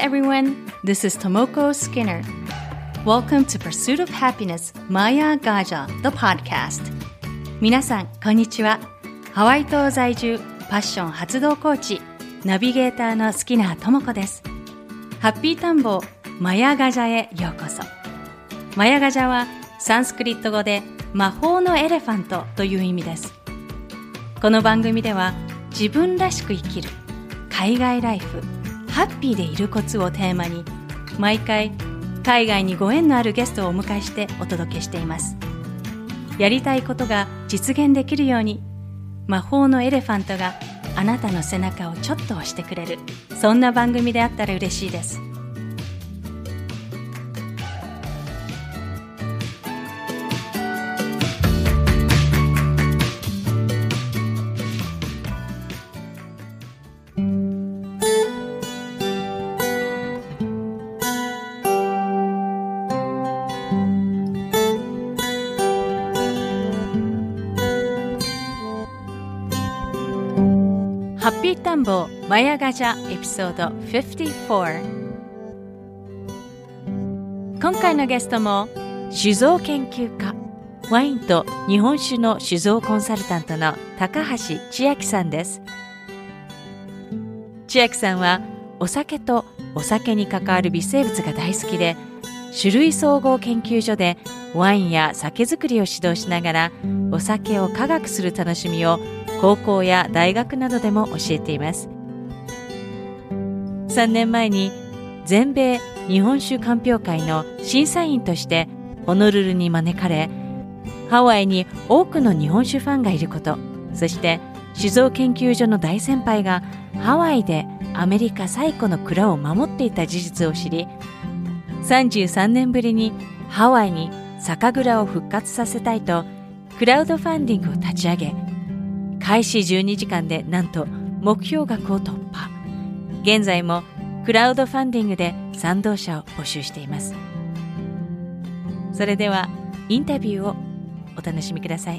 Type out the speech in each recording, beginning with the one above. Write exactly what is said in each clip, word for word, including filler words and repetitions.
everyone. This is Tomoko Skinner. Welcome to Pursuit of Happiness Maya Gaja, the podcast. 皆さん、こんにちは。ハワイ島在住、パッション発動コーチ、ナビゲーターのスキナーともこです。ハッピータンボマヤガジャへようこそ。マヤガジャはサンスクリット語で魔法のエレファントという意味です。この番組では自分らしく生きる、海外ライフ、ハッピーでいるコツをテーマに毎回海外にご縁のあるゲストをお迎えしてお届けしています。やりたいことが実現できるように魔法のエレファントがあなたの背中をちょっと押してくれる、そんな番組であったら嬉しいです。ハッピータンボマヤガジャエピソードごじゅうよん。今回のゲストも酒造研究家、ワインと日本酒の酒造コンサルタントの高橋千秋さんです。千秋さんはお酒とお酒に関わる微生物が大好きで、種類総合研究所でワインや酒造りを指導しながらお酒を科学する楽しみを高校や大学などでも教えています。さんねんまえに全米日本酒鑑評会の審査員としてホノルルに招かれ、ハワイに多くの日本酒ファンがいること、そして酒造研究所の大先輩がハワイでアメリカ最古の蔵を守っていた事実を知り、さんじゅうさんねんぶりにハワイに酒蔵を復活させたいとクラウドファンディングを立ち上げ、開始じゅうにじかんでなんと目標額を突破。現在もクラウドファンディングで賛同者を募集しています。それではインタビューをお楽しみください。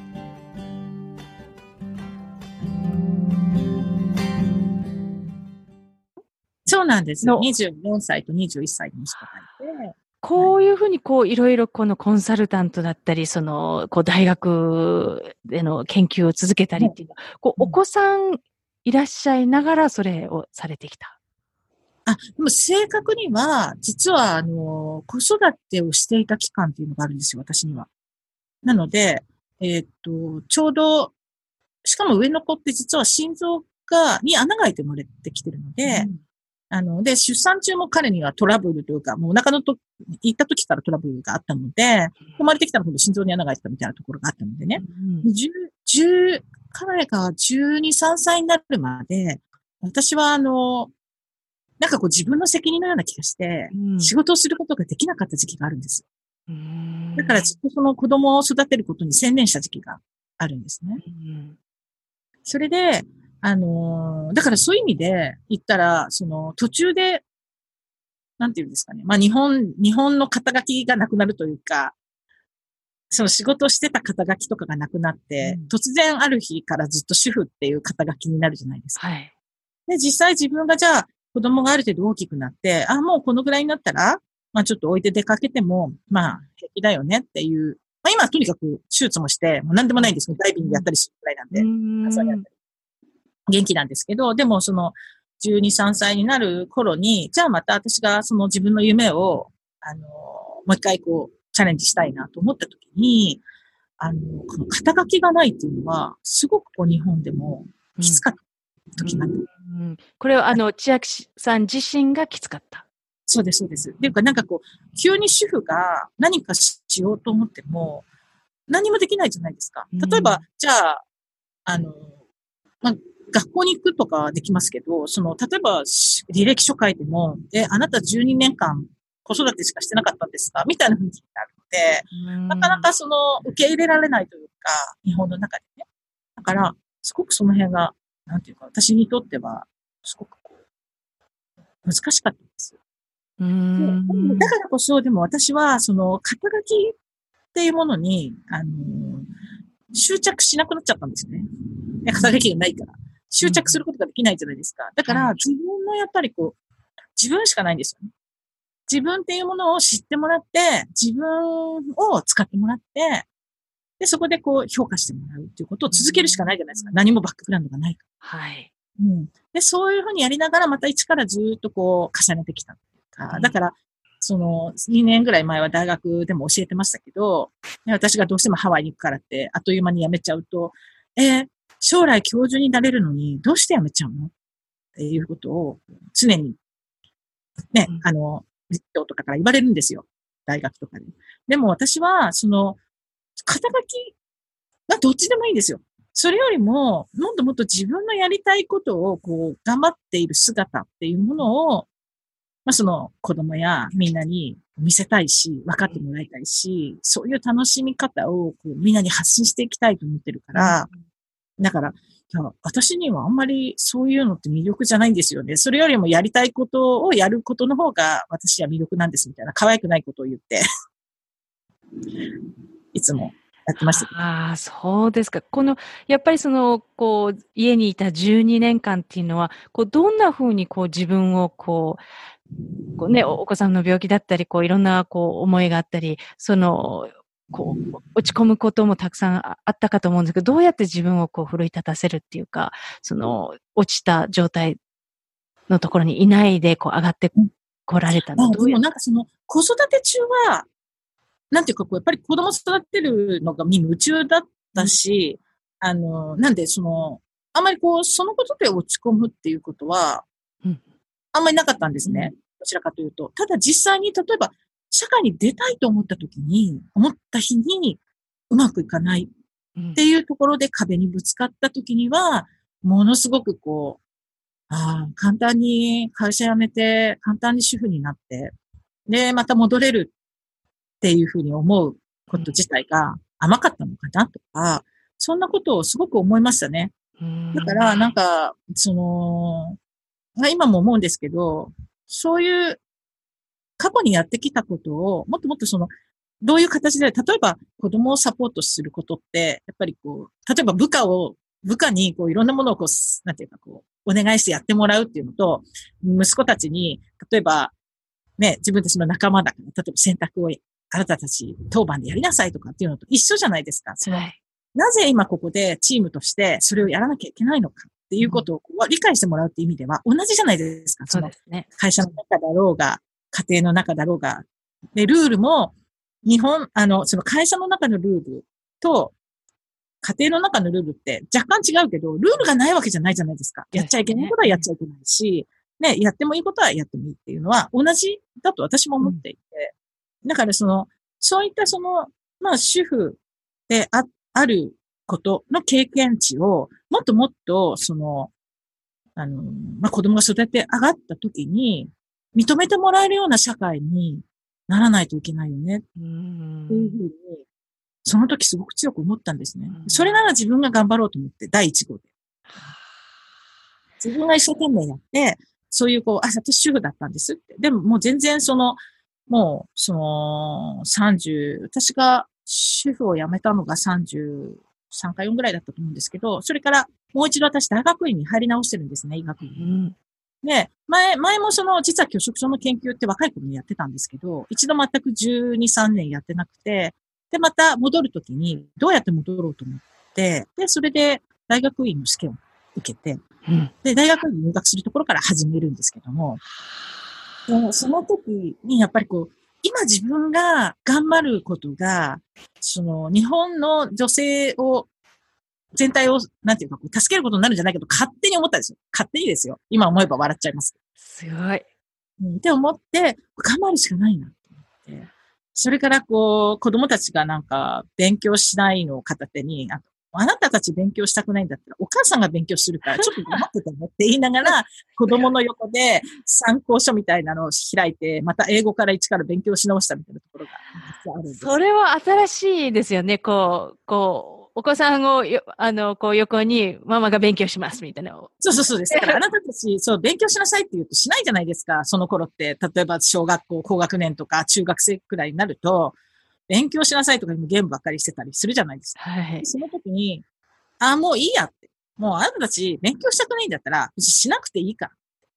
そうなんです。にじゅうよんさいとにじゅういっさいの息子がいて、 こういうふうにこういろいろこのコンサルタントだったり、そのこう大学での研究を続けたりっていうのは、こうお子さんいらっしゃいながらそれをされてきた。 あ、でも正確には、実はあの、子育てをしていた期間っていうのがあるんですよ、私には。なので、えーっと、ちょうど、しかも上の子って実は心臓が、に穴が開いて生まれてきてるので、うん、あの、で、出産中も彼にはトラブルというか、もうお腹のと、行った時からトラブルがあったので、生まれてきたらほんと心臓に穴が開いてたみたいなところがあったのでね、うん、じゅう、じゅう、彼がじゅうに、さんさいになるまで、私はあの、なんかこう自分の責任のような気がして、うん、仕事をすることができなかった時期があるんです。うん、だからずっとその子供を育てることに専念した時期があるんですね。うん、それで、あのー、だからそういう意味で言ったら、その途中で、なんていうんですかね。まあ日本、日本の肩書きがなくなるというか、その仕事をしてた肩書きとかがなくなって、うん、突然ある日からずっと主婦っていう肩書きになるじゃないですか。はい、で、実際自分がじゃあ子供がある程度大きくなって、あ、もうこのぐらいになったら、まあちょっと置いて出かけても、まあ平気だよねっていう。まあ今はとにかく手術もして、もう何でもないんですけど、ダイビングやったりするくらいなんで、朝やったり元気なんですけど、でもそのじゅうに、さんさいになる頃に、じゃあまた私がその自分の夢を、あの、もう一回こう、チャレンジしたいなと思った時に、あの、この肩書きがないっていうのは、すごくこう日本でもきつかった時なんです。 うんうん、これはあの、千秋さん自身がきつかった。 そうです、そうです。っていうかなんかこう、急に主婦が何かしようと思っても、何もできないじゃないですか。例えば、うん、じゃあ、あの、まあ、学校に行くとかはできますけど、その、例えば、履歴書書いても、え、あなたじゅうにねんかん子育てしかしてなかったんですかみたいな雰囲気になるので、なかなかその、受け入れられないというか、日本の中でね。だから、すごくその辺が、なんていうか、私にとっては、すごく難しかったんです。うーんだからこそ、でも私は、その、肩書きっていうものに、あの、執着しなくなっちゃったんですよね。肩書きがないから。執着することができないじゃないですか。だから、自分のやっぱりこう、 自分しかないんですよね。自分っていうものを知ってもらって、自分を使ってもらって、で、そこでこう評価してもらうっていうことを続けるしかないじゃないですか。何もバックグラウンドがないから。 はい。 うん。で、そういうふうにやりながら、また一からずっとこう重ねてきたっていうか。だから、その、にねんぐらい前は大学でも教えてましたけど、私がどうしてもハワイに行くからって、あっという間に辞めちゃうと、えー、将来教授になれるのに、どうして辞めちゃうのっていうことを、常に、ね、うん、あの、実況とかから言われるんですよ。大学とかで。でも私は、その、肩書きはどっちでもいいんですよ。それよりも、もっともっと自分のやりたいことを、こう、頑張っている姿っていうものを、まあ、その子供やみんなに見せたいし、分かってもらいたいし、そういう楽しみ方をこうみんなに発信していきたいと思ってるから、だから、いや、私にはあんまりそういうのって魅力じゃないんですよね。それよりもやりたいことをやることの方が私は魅力なんですみたいな、可愛くないことを言って、いつもやってました。 ああ、そうですか。この、やっぱりその、こう、家にいたじゅうにねんかんっていうのは、こう、どんな風にこう自分をこう、こうね、お子さんの病気だったり、こう、いろんな、こう、思いがあったり、その、こう、落ち込むこともたくさんあったかと思うんですけど、どうやって自分をこう、奮い立たせるっていうか、その、落ちた状態のところにいないで、こう、上がってこられたの、 うん、 どうやでもなんかその、子育て中は、なんていうか、こう、やっぱり子供育てるのが夢中だったし、うん、あの、なんで、その、あんまりこう、そのことで落ち込むっていうことは、あんまりなかったんですね。どちらかというと。ただ実際に、例えば、社会に出たいと思った時に、思った日にうまくいかないっていうところで壁にぶつかった時には、ものすごくこう、ああ、簡単に会社辞めて、簡単に主婦になって、で、また戻れるっていうふうに思うこと自体が甘かったのかなとか、そんなことをすごく思いましたね。だから、なんか、その、今も思うんですけど、そういう過去にやってきたことを、もっともっとその、どういう形で、例えば子供をサポートすることって、やっぱりこう、例えば部下を、部下にこういろんなものをこう、なんていうかこう、お願いしてやってもらうっていうのと、息子たちに、例えば、ね、自分たちの仲間だから、例えば洗濯をあなたたち当番でやりなさいとかっていうのと一緒じゃないですか。その、はい、なぜ今ここでチームとしてそれをやらなきゃいけないのかっていうことを理解してもらうっていう意味では同じじゃないですか。その会社の中だろうが、家庭の中だろうが。で、ルールも、日本、あの、その会社の中のルールと、家庭の中のルールって若干違うけど、ルールがないわけじゃないじゃないですか。やっちゃいけないことはやっちゃいけないし、ね、やってもいいことはやってもいいっていうのは同じだと私も思っていて。だからその、そういったその、まあ主婦であ、あることの経験値を、もっともっと、その、あの、まあ子供が育て上がった時に、認めてもらえるような社会にならないといけないよね。っていうふうに、その時すごく強く思ったんですね。それなら自分が頑張ろうと思って、第一号で。自分が一生懸命やって、そういうこう、あ、私主婦だったんですって。でももう全然その、もう、その、さんじゅう、私が主婦を辞めたのがさんじゅうさんかよんぐらいだったと思うんですけど、それからもう一度私大学院に入り直してるんですね、医学院に。うんで、前、前もその、実は拒食症の研究って若い頃にやってたんですけど、一度全くじゅうに、さんねんやってなくて、で、また戻るときに、どうやって戻ろうと思って、で、それで大学院の試験を受けて、うん、で、大学院に入学するところから始めるんですけども、その時にやっぱりこう、今自分が頑張ることが、その、日本の女性を、全体を、なんていうか、こう助けることになるんじゃないけど、勝手に思ったんですよ。勝手にですよ。今思えば笑っちゃいます。 すごい。 うん、って思って、頑張るしかないなと思って。それから、こう、子供たちがなんか、勉強しないのを片手に、ああなたたち勉強したくないんだったら、お母さんが勉強するから、ちょっと頑張ってたねって言いながら、子供の横で参考書みたいなのを開いて、また英語から一から勉強し直したみたいなところが実はあるんです。 それは新しいですよね。こう、こう、お子さんをよ、あの、こう横にママが勉強しますみたいな。 そうそうそうです。だからあなたたち、そう、勉強しなさいって言うとしないじゃないですか。その頃って、例えば小学校、高学年とか中学生くらいになると、勉強しなさいとかにもゲームばっかりしてたりするじゃないですか。はい。その時に、あ、もういいやって。もうあなたたち勉強したくないんだったら、しなくていいから。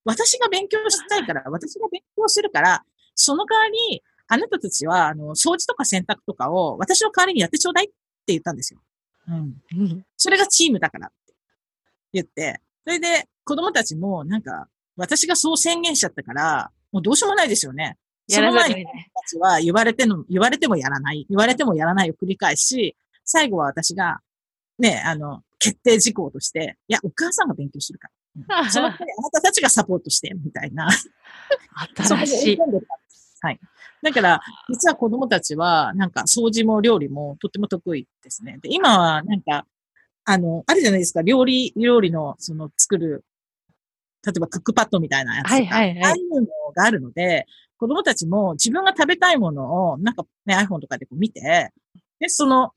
私が勉強したいから、私が勉強するから、その代わり、あなたたちは、あの、掃除とか洗濯とかを私の代わりにやってちょうだいって言ったんですよ。うん。うん、それがチームだからって言って、それで子供たちもなんか、私がそう宣言しちゃったから、もうどうしようもないですよね。その前に子供たちは言われての、言われてもやらない、言われてもやらないを繰り返し、最後は私が、ね、あの、決定事項として、いや、お母さんが勉強するから。うん、その代わりあなたたちがサポートして、みたいな。 新しい。 はい。だから、実は子供たちは、なんか、掃除も料理もとっても得意ですね。で、今は、なんか、あの、あるじゃないですか、料理、料理の、その、作る、例えばクックパッドみたいなやつとか、はいはいはい、ああいうのがあるので、子供たちも自分が食べたいものを、なんかね、iPhone とかでこう見て、で、その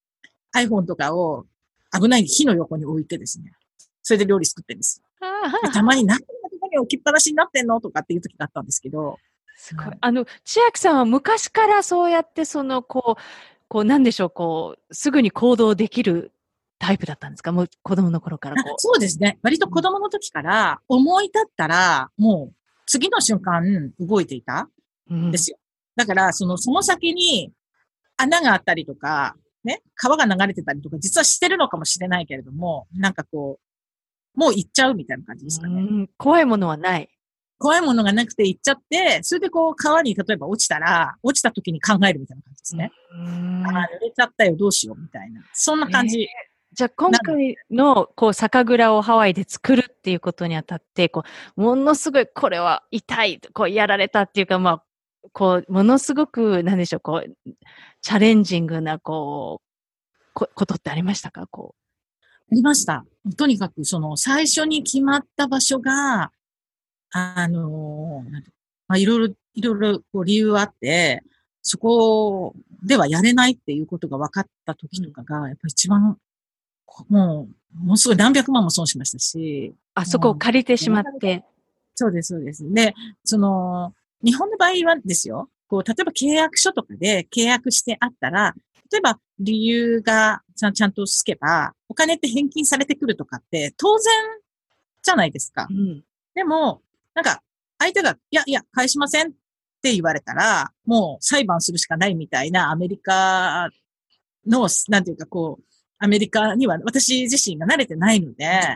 iPhone とかを危ない火の横に置いてですね、それで料理作ってるんです。でたまに何のとこに置きっぱなしになってんのとかっていう時があったんですけど、 すごい。あの、千秋さんは昔からそうやって、その、こう、こう、なんでしょう、こう、すぐに行動できるタイプだったんですか？もう子供の頃からこう。 そうですね。割と子供の時から思い立ったら、もう次の瞬間動いていたんですよ。うん、だから、その、その先に穴があったりとか、ね、川が流れてたりとか、実はしてるのかもしれないけれども、なんかこう、もう行っちゃうみたいな感じですかね。 うん、怖いものはない。 怖いものがなくて行っちゃって、それでこう川に例えば落ちたら、落ちた時に考えるみたいな感じですね。うんああ、濡れちゃったよ、どうしようみたいな。そんな感じ。えー、 じゃあ今回のこう酒蔵をハワイで作るっていうことにあたって、こう、ものすごいこれは痛い、こうやられたっていうか、まあ、こう、ものすごく、なんでしょう、こう、チャレンジングな、こう、こことってありましたか？こう。 ありました。とにかく、その、最初に決まった場所が、あの、まあ、いろいろ、いろいろこう理由あって、そこではやれないっていうことが分かった時とかが、やっぱ一番、もう、ものすごい何百万も損しましたし。 あそこを借りてしまって。 そうです、そうです。で、その、日本の場合はですよ、こう、例えば契約書とかで契約してあったら、例えば理由がちゃんとつけば、お金って返金されてくるとかって当然じゃないですか。うん、でも、なんか、相手が、いやいや、返しませんって言われたら、もう裁判するしかないみたいなアメリカの、なんていうかこう、アメリカには私自身が慣れてないので、え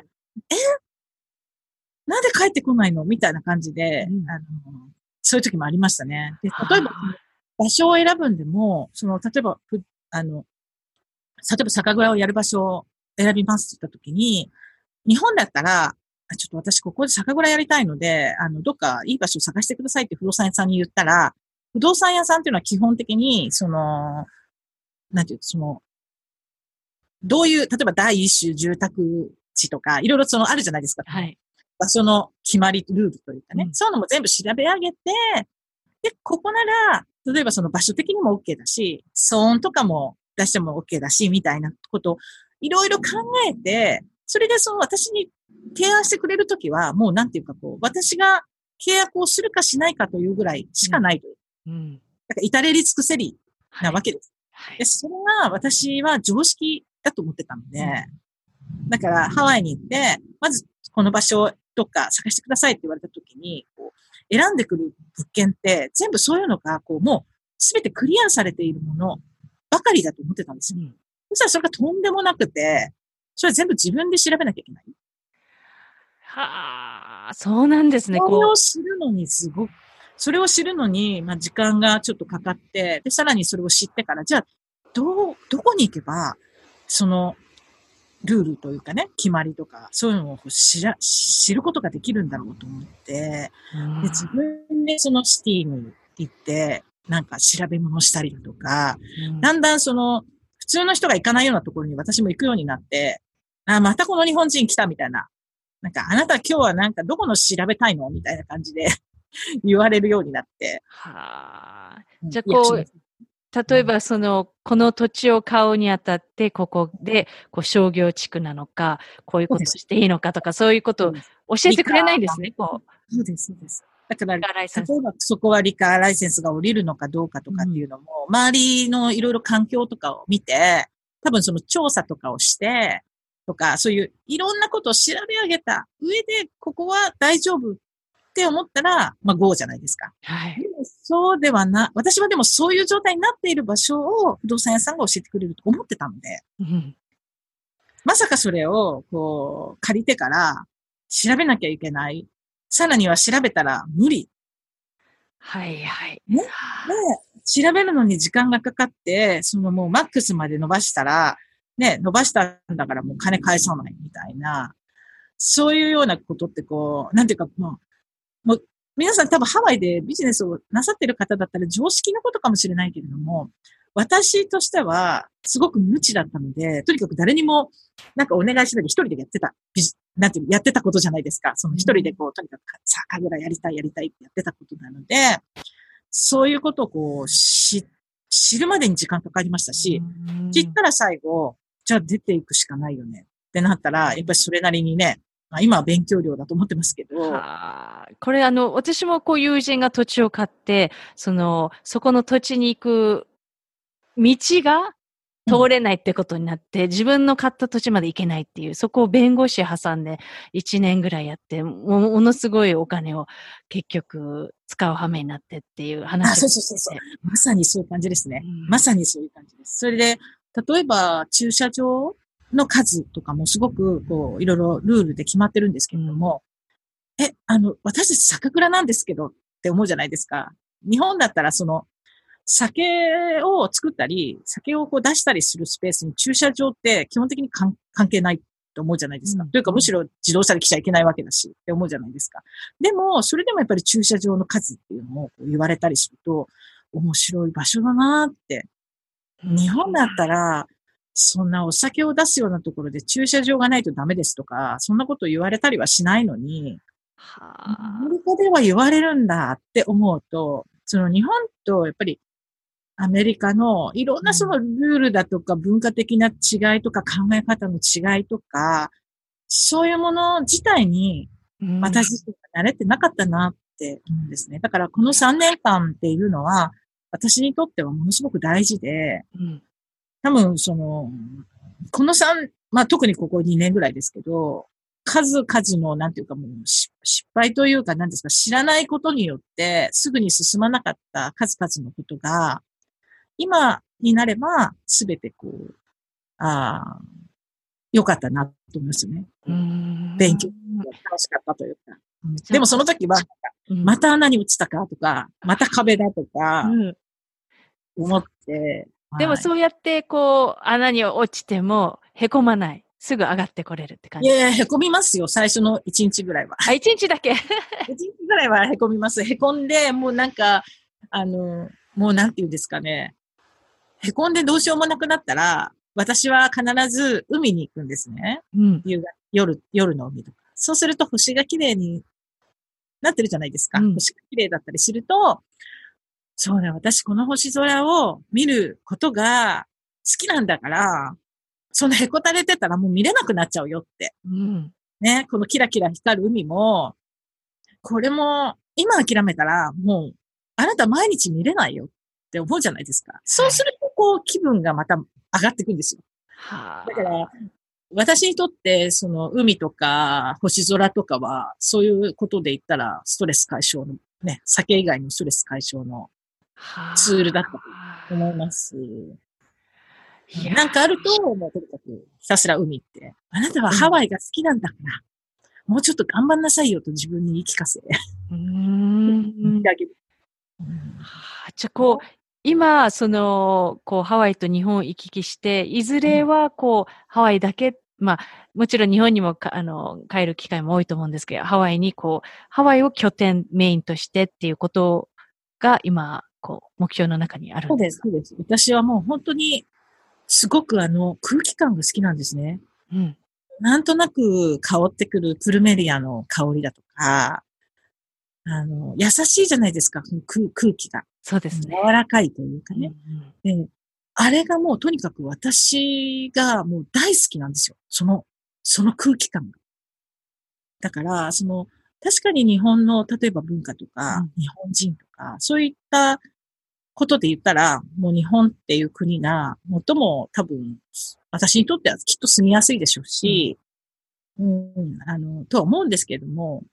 なんで帰ってこないのみたいな感じで、うん、あの、そういう時もありましたね。で、例えば、場所を選ぶんでも、その、例えば、あの、例えば酒蔵をやる場所を選びますって言った時に、日本だったら、ちょっと私ここで酒蔵やりたいので、あの、どっかいい場所を探してくださいって不動産屋さんに言ったら、不動産屋さんっていうのは基本的に、その、なんていう、その、どういう、例えば第一種住宅地とか、いろいろそのあるじゃないですか。 はい。 場所の決まり、ルールというかね、うん、そういうのも全部調べ上げて、で、ここなら、例えばその場所的にも OK だし、騒音とかも出しても OK だし、みたいなことをいろいろ考えて、それでその私に提案してくれるときは、もうなんていうかこう、私が契約をするかしないかというぐらいしかないという。うん。うん、だから至れり尽くせりなわけです。はいはい、でそれが私は常識だと思ってたので、うん、だからハワイに行って、まずこの場所どっか探してくださいって言われたときに、こう選んでくる物件って全部そういうのがこうもうすべてクリアされているものばかりだと思ってたんですよ。うん、そしたらそれがとんでもなくて、それ全部自分で調べなきゃいけない。 はあ、そうなんですね。 それを知るのにすごく、それを知るのに、まあ時間がちょっとかかって、で、さらにそれを知ってから、じゃあ、どう、どこに行けば、その、ルールというかね、決まりとか、そういうのを知ら、知ることができるんだろうと思って、で自分でそのシティに行って、なんか調べ物したりだとか、うん、だんだんその、普通の人が行かないようなところに私も行くようになって、あ、またこの日本人来たみたいな。なんか、あなた今日はなんかどこの調べたいのみたいな感じで言われるようになって。 はあ。じゃあこう、例えばその、この土地を買うにあたって、ここで、こう商業地区なのか、こういうことをしていいのかとか、そういうことを教えてくれないんですね、こう。 そうです、そうです。だから、例えばそこはリカーライセンスが降りるのかどうかとかっていうのも、うん、周りのいろいろ環境とかを見て、多分その調査とかをして、とか、そういういろんなことを調べ上げた上で、ここは大丈夫って思ったら、まあ ゴー じゃないですか。 はい。 でもそうではな、私はでもそういう状態になっている場所を不動産屋さんが教えてくれると思ってたので、 うん、 まさかそれを、こう、借りてから調べなきゃいけない。さらには調べたら無理。 はいはい。 ね。で、調べるのに時間がかかって、そのもうマックスまで伸ばしたら、ね、伸ばしたんだからもう金返さないみたいな、そういうようなことってこう、なんていうかもう、もう皆さん多分ハワイでビジネスをなさってる方だったら常識のことかもしれないけれども、私としてはすごく無知だったので、とにかく誰にもなんかお願いしなきゃ一人でやってた、なんていうやってたことじゃないですか。その一人でこう、とにかくさあ、ぐらいやりたいやりたいってやってたことなので、そういうことをこう、知、知るまでに時間かかりましたし、知ったら最後、じゃあ出ていくしかないよねってなったら、やっぱりそれなりにね、まあ、今は勉強量だと思ってますけど。 はあ。これあの、私もこう友人が土地を買って、その、そこの土地に行く道が通れないってことになって、うん、自分の買った土地まで行けないっていう、そこを弁護士挟んでいちねんぐらいやって、も, ものすごいお金を結局使う羽目になってっていう話あ、そうそうそうそう。まさにそういう感じですね。うん、まさにそういう感じです。それで、例えば駐車場の数とかもすごく、こう、いろいろルールで決まってるんですけれども、うん、え、あの、私たち酒蔵なんですけどって思うじゃないですか。日本だったらその、酒を作ったり、酒をこう出したりするスペースに駐車場って基本的に関係ないと思うじゃないですか。うん、というかむしろ自動車で来ちゃいけないわけだしって思うじゃないですか。でも、それでもやっぱり駐車場の数っていうのも言われたりすると、面白い場所だなって。日本だったら、そんなお酒を出すようなところで駐車場がないとダメですとか、そんなこと言われたりはしないのに、アメリカでは言われるんだって思うと、その日本とやっぱりアメリカのいろんなそのルールだとか文化的な違いとか考え方の違いとか、そういうもの自体に私自身が慣れてなかったなって思うんですね。だからこのさんねんかんっていうのは私にとってはものすごく大事で、多分その、この3、まあ特にここにねんぐらいですけど、数々のなんていうかもう失敗というか何ですか、知らないことによってすぐに進まなかった数々のことが、今になれば、すべてこう、ああ、良かったなと思いますよね。勉強楽しかったというか。うん、でもその時は、また穴に落ちたかとか、また壁だとか、思って、 うん。でもそうやってこう、穴に落ちても、へこまない。すぐ上がってこれるって感じ。 いやいや、へこみますよ。最初のいちにちぐらいは。 あ、いちにちだけ。いちにちぐらいはへこみます。へこんで、もうなんか、あの、もうなんて言うんですかね。へこんでどうしようもなくなったら、私は必ず海に行くんですね。うん、夜、夜の海とか。そうすると星が綺麗になってるじゃないですか。うん、星が綺麗だったりすると、そうだ、私この星空を見ることが好きなんだから、そのへこたれてたらもう見れなくなっちゃうよって。うん、ね、このキラキラ光る海も、これも今諦めたらもうあなた毎日見れないよって思うじゃないですか。そうするとこう気分がまた上がっていくんですよ。はあ、だから私にとってその海とか星空とかはそういうことで言ったらストレス解消のね、酒以外のストレス解消のツールだったと思います。なんかあると、もうとにかくひたすら海って、あなたはハワイが好きなんだから、うん、もうちょっと頑張んなさいよと自分に言い聞かせ。うーん。 じゃあこう、今、その、こう、ハワイと日本行き来して、いずれは、こう、ハワイだけ、まあ、もちろん日本にもあの、帰る機会も多いと思うんですけど、ハワイに、こう、ハワイを拠点、メインとしてっていうことが、今、こう、目標の中にあるんですか？ そうです、そうです。私はもう本当に、すごくあの、空気感が好きなんですね。うん。なんとなく香ってくるプルメリアの香りだとか、あの、優しいじゃないですか、空, 空気が。 そうですね。 柔らかいというかね。うんうん、で、あれがもうとにかく私がもう大好きなんですよ。その、その空気感が。だから、その、確かに日本の、例えば文化とか、うん、日本人とか、そういったことで言ったら、もう日本っていう国が、最も多分、私にとってはきっと住みやすいでしょうし、うん、うん、あの、とは思うんですけれども、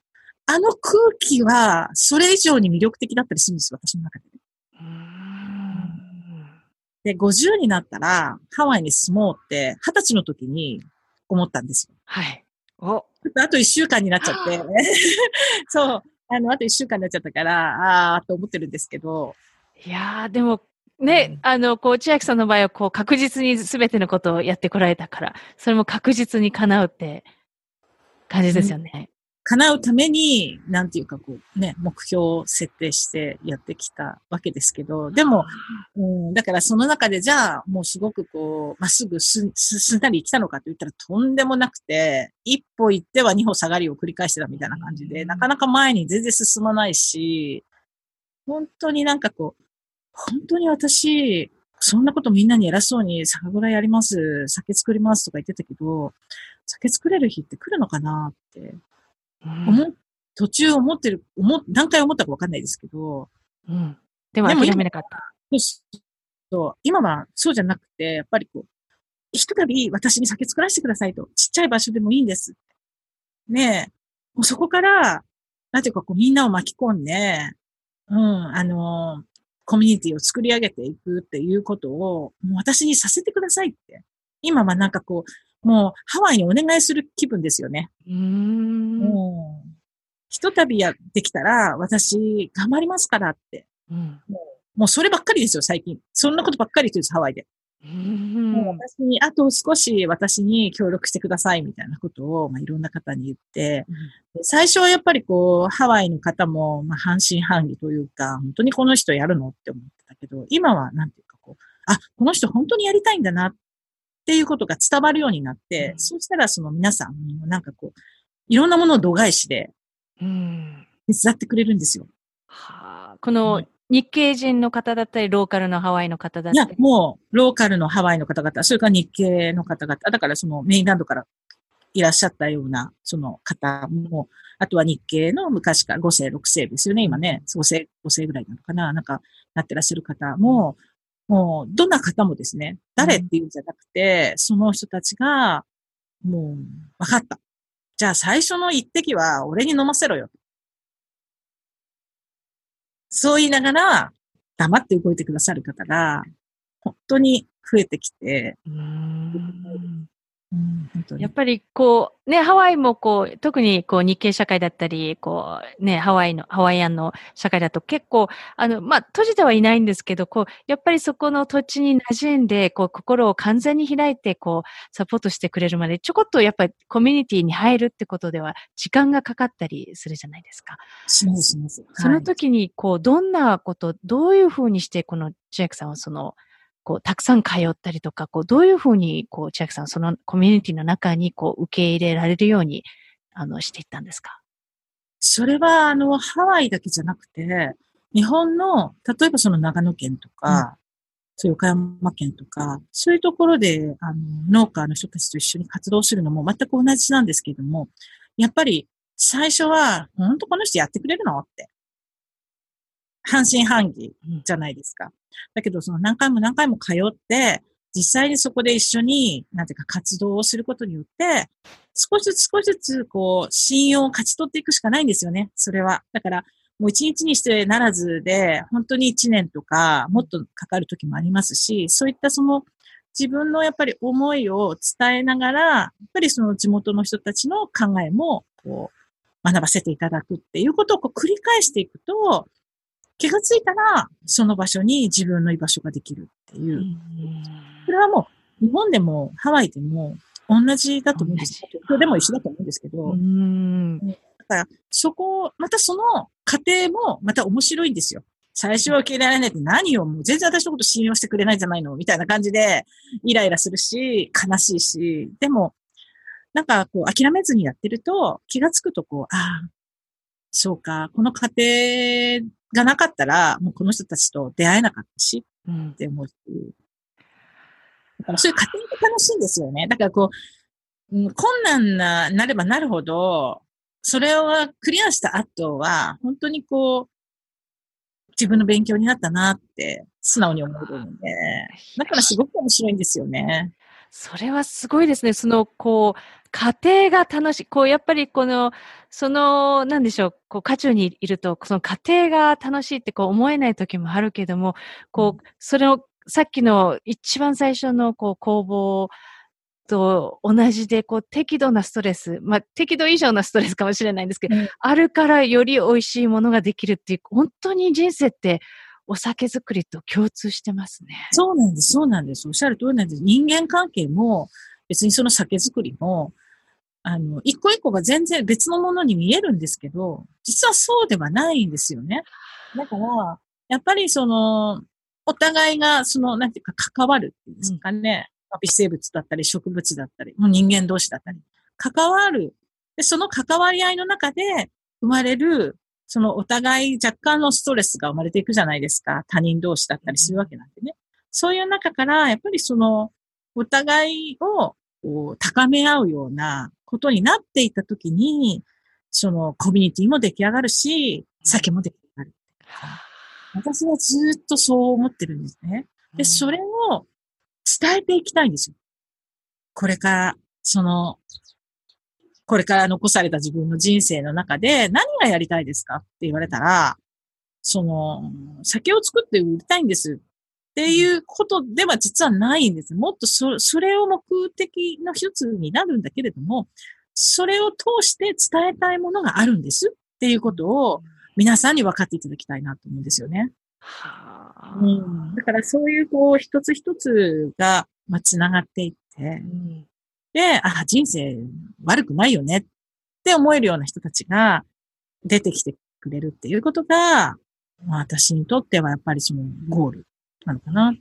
あの空気は、それ以上に魅力的だったりするんですよ、私の中で。 うーん。 で、ごじゅうになったら、ハワイに住もうって、はたちの時に思ったんですよ。 はい。お。 あといっしゅうかんになっちゃって、そう、あの、あといっしゅうかんになっちゃったから、あーと思ってるんですけど。 いやー、でも、ね、あの、こう、千秋さんの場合は、こう、確実に全てのことをやってこられたから、それも確実に叶うって感じですよね。 叶うために、なんていうかこうね、目標を設定してやってきたわけですけど、でも、うん、だからその中でじゃあ、もうすごくこう、まっすぐす、す、すんなり生きたのかと言ったらとんでもなくて、一歩行っては二歩下がりを繰り返してたみたいな感じで、なかなか前に全然進まないし、本当になんかこう、本当に私、そんなことみんなに偉そうに酒蔵やります、酒作りますとか言ってたけど、酒作れる日って来るのかなって。思う、途中思ってる、思、何回思ったかわかんないですけど。 うん。でも諦めなかった。 そう、今はそうじゃなくて、やっぱりこう、ひとたび私に酒作らせてくださいと。ちっちゃい場所でもいいんです。ねえ。もうそこから、なんていうかこうみんなを巻き込んで、うん、あの、コミュニティを作り上げていくっていうことを、もう私にさせてくださいって。今はなんかこう、もうハワイにお願いする気分ですよね。 うーん。 もうひとたびやってきたら、私、頑張りますからって。 うん、 もう、もうそればっかりですよ、最近。そんなことばっかり言ってるんです、ハワイで。 うーん。 もう私に、あと少し私に協力してください、みたいなことを、まあ、いろんな方に言って、うん、最初はやっぱりこう、ハワイの方も、まあ、半信半疑というか、本当にこの人やるのって思ってたけど、今は、なんていうかこう、あ、この人本当にやりたいんだな、っていうことが伝わるようになって、うん、そうしたらその皆さん、なんかこう、いろんなものを度外視で、うん、手伝ってくれるんですよ。 はあ、この日系人の方だったり、ローカルのハワイの方だったり。 いや、もう、ローカルのハワイの方々、それから日系の方々、だからそのメインランドからいらっしゃったような、その方も、あとは日系の昔からご世、ろく世ですよね、今ね。ご世、ご世ぐらいなのかな、なんか、なってらっしゃる方も、もう、どんな方もですね、誰っていうんじゃなくて、うん、その人たちが、もう、わかった。じゃあ最初の一滴は俺に飲ませろよ。そう言いながら、黙って動いてくださる方が、本当に増えてきて、うーんうん、本当にやっぱりこう、ね、ハワイもこう、特にこう日系社会だったり、こう、ね、ハワイの、ハワイアンの社会だと結構、あの、まあ、閉じてはいないんですけど、こう、やっぱりそこの土地に馴染んで、こう、心を完全に開いて、こう、サポートしてくれるまで、ちょこっとやっぱりコミュニティに入るってことでは、時間がかかったりするじゃないですか。 します、します。 その時に、こう、どんなこと、どういうふうにして、この千秋さんはその、こう、たくさん通ったりとか、こう、どういうふうに、こう、千秋さん、そのコミュニティの中に、こう、受け入れられるように、あの、していったんですか？ それは、あの、ハワイだけじゃなくて、日本の、例えばその長野県とか、うん、岡山県とか、そういうところで、あの、農家の人たちと一緒に活動するのも全く同じなんですけれども、やっぱり、最初は、本当この人やってくれるのって。半信半疑じゃないですか。だけど、その何回も何回も通って、実際にそこで一緒に、なんていうか活動をすることによって、少しずつ少しずつ、こう、信用を勝ち取っていくしかないんですよね、それは。だから、もう一日にしてならずで、本当に一年とか、もっとかかる時もありますし、そういったその、自分のやっぱり思いを伝えながら、やっぱりその地元の人たちの考えも、こう、学ばせていただくっていうことをこう繰り返していくと、気がついたら、その場所に自分の居場所ができるっていう。これはもう、日本でもハワイでも同じだと思うんです。東京でも一緒だと思うんですけど。うん、だから、そこ、またその過程もまた面白いんですよ。最初は受け入れられないって何をもう全然私のこと信用してくれないんじゃないのみたいな感じで、イライラするし、悲しいし、でも、なんかこう諦めずにやってると、気がつくとこう、ああ、そうか、この過程がなかったら、もうこの人たちと出会えなかったし、って思うし、うん。だからそういう過程が楽しいんですよね。だからこう、うん、困難な、なればなるほど、それをクリアした後は、本当にこう、自分の勉強になったなって、素直に思えるので、だからすごく面白いんですよね。 それはすごいですね。その、こう、家庭が楽しい。こう、やっぱりこの、その、なんでしょう、こう、渦中にいると、その家庭が楽しいってこう思えない時もあるけども、こう、それを、さっきの一番最初の、こう、攻防と同じで、こう、適度なストレス、まあ、適度以上のストレスかもしれないんですけど、 うん、 あるからより美味しいものができるっていう、本当に人生って、お酒作りと共通してますね。 そうなんです、そうなんです。おっしゃる通りなんです。人間関係も、別にその酒造りも、あの、一個一個が全然別のものに見えるんですけど、実はそうではないんですよね。だから、やっぱりその、お互いが、その、なんていうか、関わるっていうんですかね。うん、微生物だったり、植物だったり、もう人間同士だったり、関わる。で、その関わり合いの中で生まれる、そのお互い若干のストレスが生まれていくじゃないですか。他人同士だったりするわけなんでね。そういう中から、やっぱりその、お互いをこう高め合うようなことになっていったときに、そのコミュニティも出来上がるし、酒も出来上がる。私はずっとそう思ってるんですね。で、それを伝えていきたいんですよ。これから、その、これから残された自分の人生の中で何がやりたいですかって言われたら、その、酒を作って売りたいんですっていうことでは実はないんです。もっとそ、それを目的の一つになるんだけれども、それを通して伝えたいものがあるんですっていうことを皆さんに分かっていただきたいなと思うんですよね。はあ、うん、だからそういうこう一つ一つが、まあ、つながっていって、うん、で、あ、人生悪くないよねって思えるような人たちが出てきてくれるっていうことが、まあ、私にとってはやっぱりそのゴールなのかな、うん、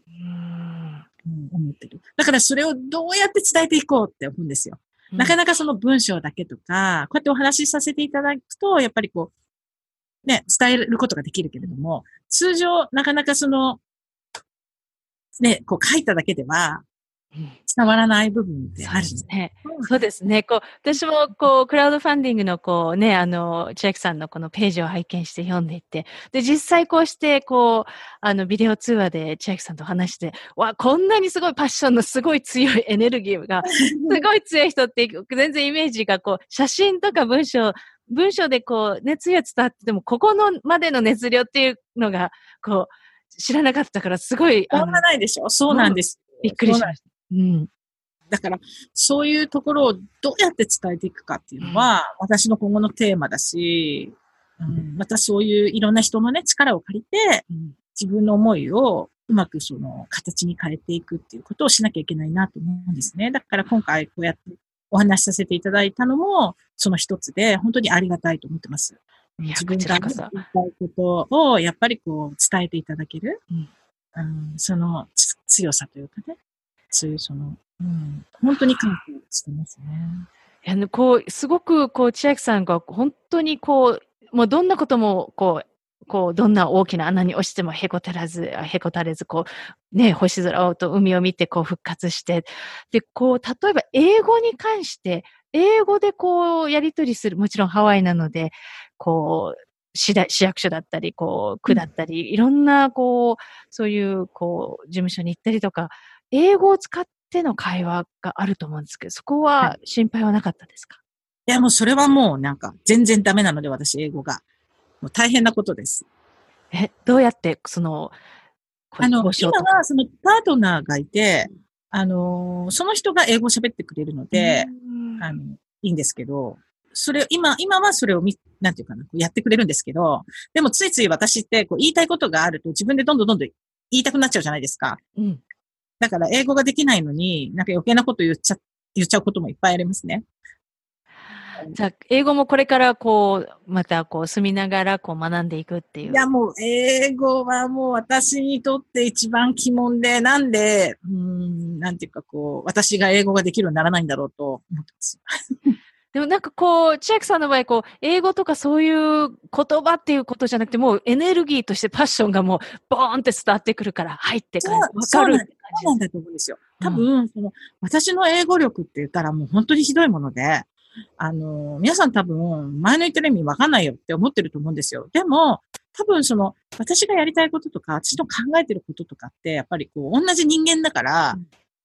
思ってる。だからそれをどうやって伝えていこうって思うんですよ。うん、なかなかその文章だけとか、こうやってお話しさせていただくと、やっぱりこう、ね、伝えることができるけれども、通常なかなかその、ね、こう書いただけでは、伝わらない部分ってあるんですね。そうですね。こう、私も、こう、クラウドファンディングの、こうね、あの、千秋さんのこのページを拝見して読んでいて、で、実際こうして、こう、あの、ビデオ通話で千秋さんと話して、わ、こんなにすごいパッションのすごい強いエネルギーが、すごい強い人って、全然イメージが、こう、写真とか文章、文章でこう、熱量伝わってても、ここのまでの熱量っていうのが、こう、知らなかったから、すごい、 あの、伝わらないでしょ？そうなんです。 びっくりしました。うん。 だから、そういうところをどうやって伝えていくかっていうのは、うん、私の今後のテーマだし、うん、またそういういろんな人のね、力を借りて、うん、自分の思いをうまくその形に変えていくっていうことをしなきゃいけないなと思うんですね。だから今回こうやってお話しさせていただいたのも、その一つで、本当にありがたいと思ってます。自分が言いたいことをやっぱりこう伝えていただける、うんうん、その強さというかね、そういうその、うん、本当に感謝してますね。 あの、こう、すごく、こう、千秋さんが本当にこう、もうどんなことも、こう、こう、どんな大きな穴に落ちてもへこたらず、へこたれず、こう、ね、星空と海を見て、こう、復活して、で、こう、例えば英語に関して、英語でこう、やり取りする、もちろんハワイなので、こう、市だ、市役所だったり、こう、区だったり、うん、いろんな、こう、そういう、こう、事務所に行ったりとか、英語を使っての会話があると思うんですけど、そこは心配はなかったですか？ いや、もうそれはもうなんか全然ダメなので、私英語が。もう大変なことです。 え、どうやってその、 あの、今はそのパートナーがいて、うん、あの、その人が英語を喋ってくれるので、あの、いいんですけど、それ、今、今はそれをみ、なんていうかな、やってくれるんですけど、でもついつい私ってこう言いたいことがあると自分でどんどんどんどん言いたくなっちゃうじゃないですか。うん。だから英語ができないのに、なんか余計なこと言っちゃ、言っちゃうこともいっぱいありますね。 じゃあ、英語もこれからこう、またこう、住みながらこう学んでいくっていう。 いや、もう、英語はもう私にとって一番鬼門で、なんで、うーん、なんていうかこう、私が英語ができるようにならないんだろうと思ってます。 でもなんかこう、千秋さんの場合、こう、英語とかそういう言葉っていうことじゃなくて、もうエネルギーとしてパッションがもう、ボーンって伝わってくるから、はいって感じ。わかるって感じ。 そうなんだと思うんですよ。多分、うん、その、私の英語力って言ったらもう本当にひどいもので、あの、皆さん多分、前の言ってる意味わかんないよって思ってると思うんですよ。でも、多分その、私がやりたいこととか、私の考えてることとかって、やっぱりこう、同じ人間だから、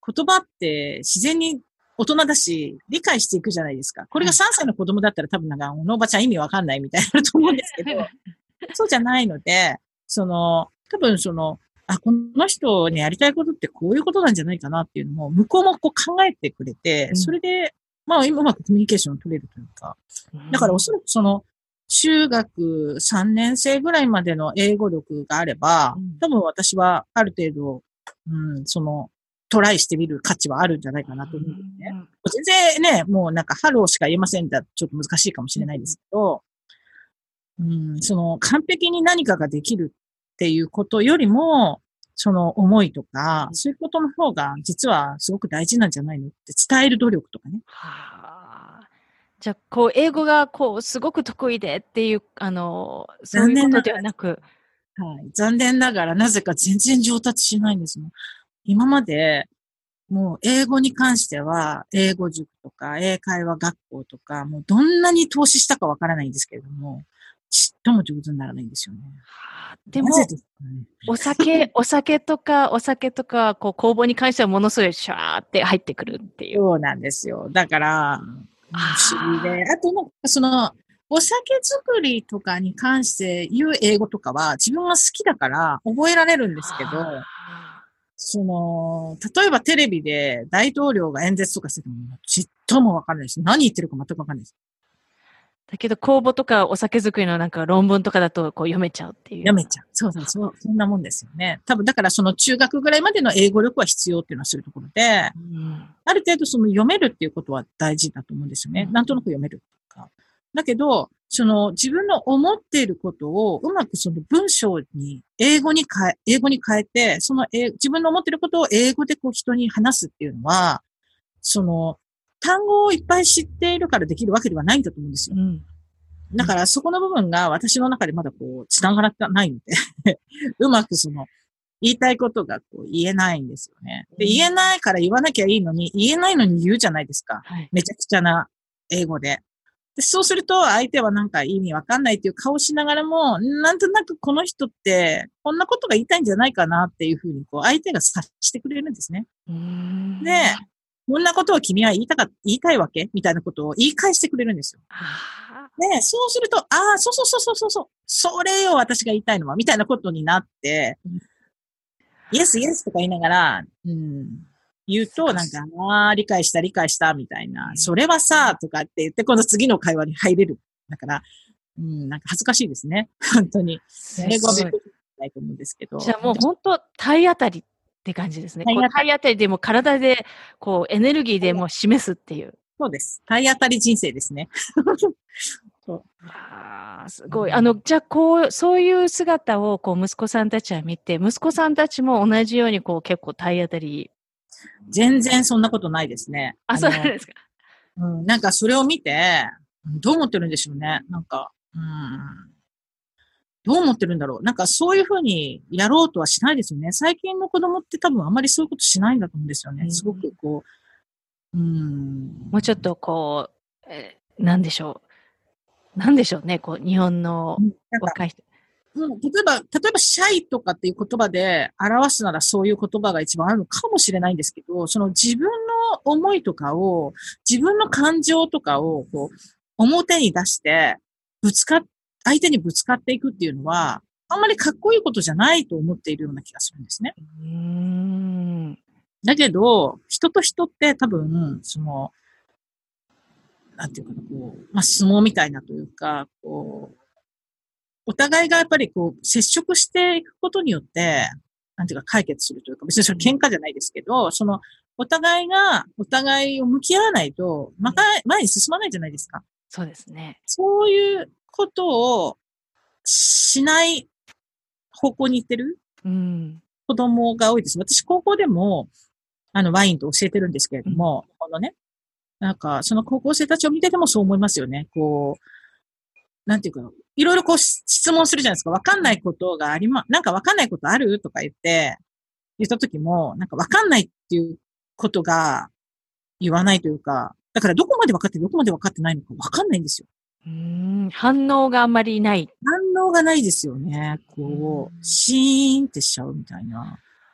言葉って自然に大人だし、理解していくじゃないですか。これがさんさいの子供だったら多分なんか、おのおばちゃん意味わかんないみたいになると思うんですけど、そうじゃないので、その、多分その、あ、この人にやりたいことってこういうことなんじゃないかなっていうのも、向こうもこう考えてくれて、それで、まあ、うまくコミュニケーションを取れるというか。だからおそらくその、中学さんねん生ぐらいまでの英語力があれば、多分私はある程度、うん、その、トライしてみる価値はあるんじゃないかなと思うんですね。全然ね、もうなんかハローしか言えませんだとちょっと難しいかもしれないですけど、うん、その完璧に何かができるっていうことよりも、その思いとか、そういうことの方が実はすごく大事なんじゃないのって伝える努力とかね。 はあ。じゃあ、こう、英語がこう、すごく得意でっていう、あの、そういうことではなく。 はい。残念ながらなぜか全然上達しないんですもん。今まで、もう英語に関しては、英語塾とか、英会話学校とか、もうどんなに投資したかわからないんですけれども、ちっとも上手にならないんですよね。 はあ、でも、 なぜですかね、 お酒、お酒とか、お酒とか、こう、工房に関してはものすごいシャーって入ってくるっていう。 そうなんですよ。だから、不思議で。あと、なんかその、お酒作りとかに関して言う英語とかは自分が好きだから覚えられるんですけど、その、例えばテレビで大統領が演説とかしててもちっともわかんないし、何言ってるか全くわかんないです。 だけど、公募とかお酒作りのなんか論文とかだとこう読めちゃうっていう。 読めちゃう。そうそうそう。そんなもんですよね。多分、だからその中学ぐらいまでの英語力は必要っていうのはするところで、うん、ある程度その読めるっていうことは大事だと思うんですよね。うん、なんとなく読めるっていうか。だけど、その自分の思っていることをうまくその文章に英語に変え、英語に変えて、その英自分の思っていることを英語でこう人に話すっていうのは、その単語をいっぱい知っているからできるわけではないんだと思うんですよ。うん、だからそこの部分が私の中でまだこう繋がらないのでうまくその言いたいことがこう言えないんですよね。で、言えないから言わなきゃいいのに、言えないのに言うじゃないですか。はい、めちゃくちゃな英語で。で、そうすると相手はなんか意味わかんないっていう顔しながらも、なんとなくこの人ってこんなことが言いたいんじゃないかなっていうふうにこう相手が察してくれるんですね。うーんで、こんなことを君は言いたか、言いたいわけみたいなことを言い返してくれるんですよ。で、そうすると、ああ、そうそうそうそうそうそう、それよ私が言いたいのは、みたいなことになって、イエスイエスとか言いながら、うん、言うと、なんか、ああ、理解した理解したみたいな、それはさ、とかって言って、今度次の会話に入れる。だから、うん、なんか恥ずかしいですね。本当に。英語は勉強したいと思うんですけど。 じゃあもう本当、体当たりって感じですね。体当たり。体当たりでも体で、こう、エネルギーでも示すっていう。 そうです。体当たり人生ですね。 そうああ、すごい。あの、じゃあ、こう、そういう姿を、こう、息子さんたちは見て、息子さんたちも同じように、こう、結構体当たり。 全然そんなことないですね。 あ、そうなんですか。 うん、なんかそれを見て、どう思ってるんでしょうね。なんか、うん、どう思ってるんだろう。なんかそういうふうにやろうとはしないですよね。最近の子供って多分あんまりそういうことしないんだと思うんですよね。うん、すごくこう、うん。 もうちょっとこう、えー、なんでしょう。なんでしょうね。こう、日本の若い人。 うん、例えば、例えば、シャイとかっていう言葉で表すならそういう言葉が一番あるのかもしれないんですけど、その自分の思いとかを、自分の感情とかを、こう、表に出して、ぶつかっ、相手にぶつかっていくっていうのは、あんまりかっこいいことじゃないと思っているような気がするんですね。うーんだけど、人と人って多分、その、なんていうかな、こう、まあ、相撲みたいなというか、こう、お互いがやっぱりこう、接触していくことによって、なんていうか解決するというか、別にそれ喧嘩じゃないですけど、その、お互いが、お互いを向き合わないと、また前に進まないじゃないですか。 そうですね。 そういうことをしない方向に行ってる、うん、子供が多いです。私、高校でも、あの、ワインと教えてるんですけれども、うん、このね、なんか、その高校生たちを見ててもそう思いますよね。こう、なんていうか、いろいろこう質問するじゃないですか。わかんないことがありま、なんかわかんないことあるとか言って、言った時も、なんかわかんないっていうことが言わないというか、だからどこまでわかってどこまでわかってないのかわかんないんですよ。 うーん、反応があんまりない。 反応がないですよね。こう、シーンってしちゃうみたいな。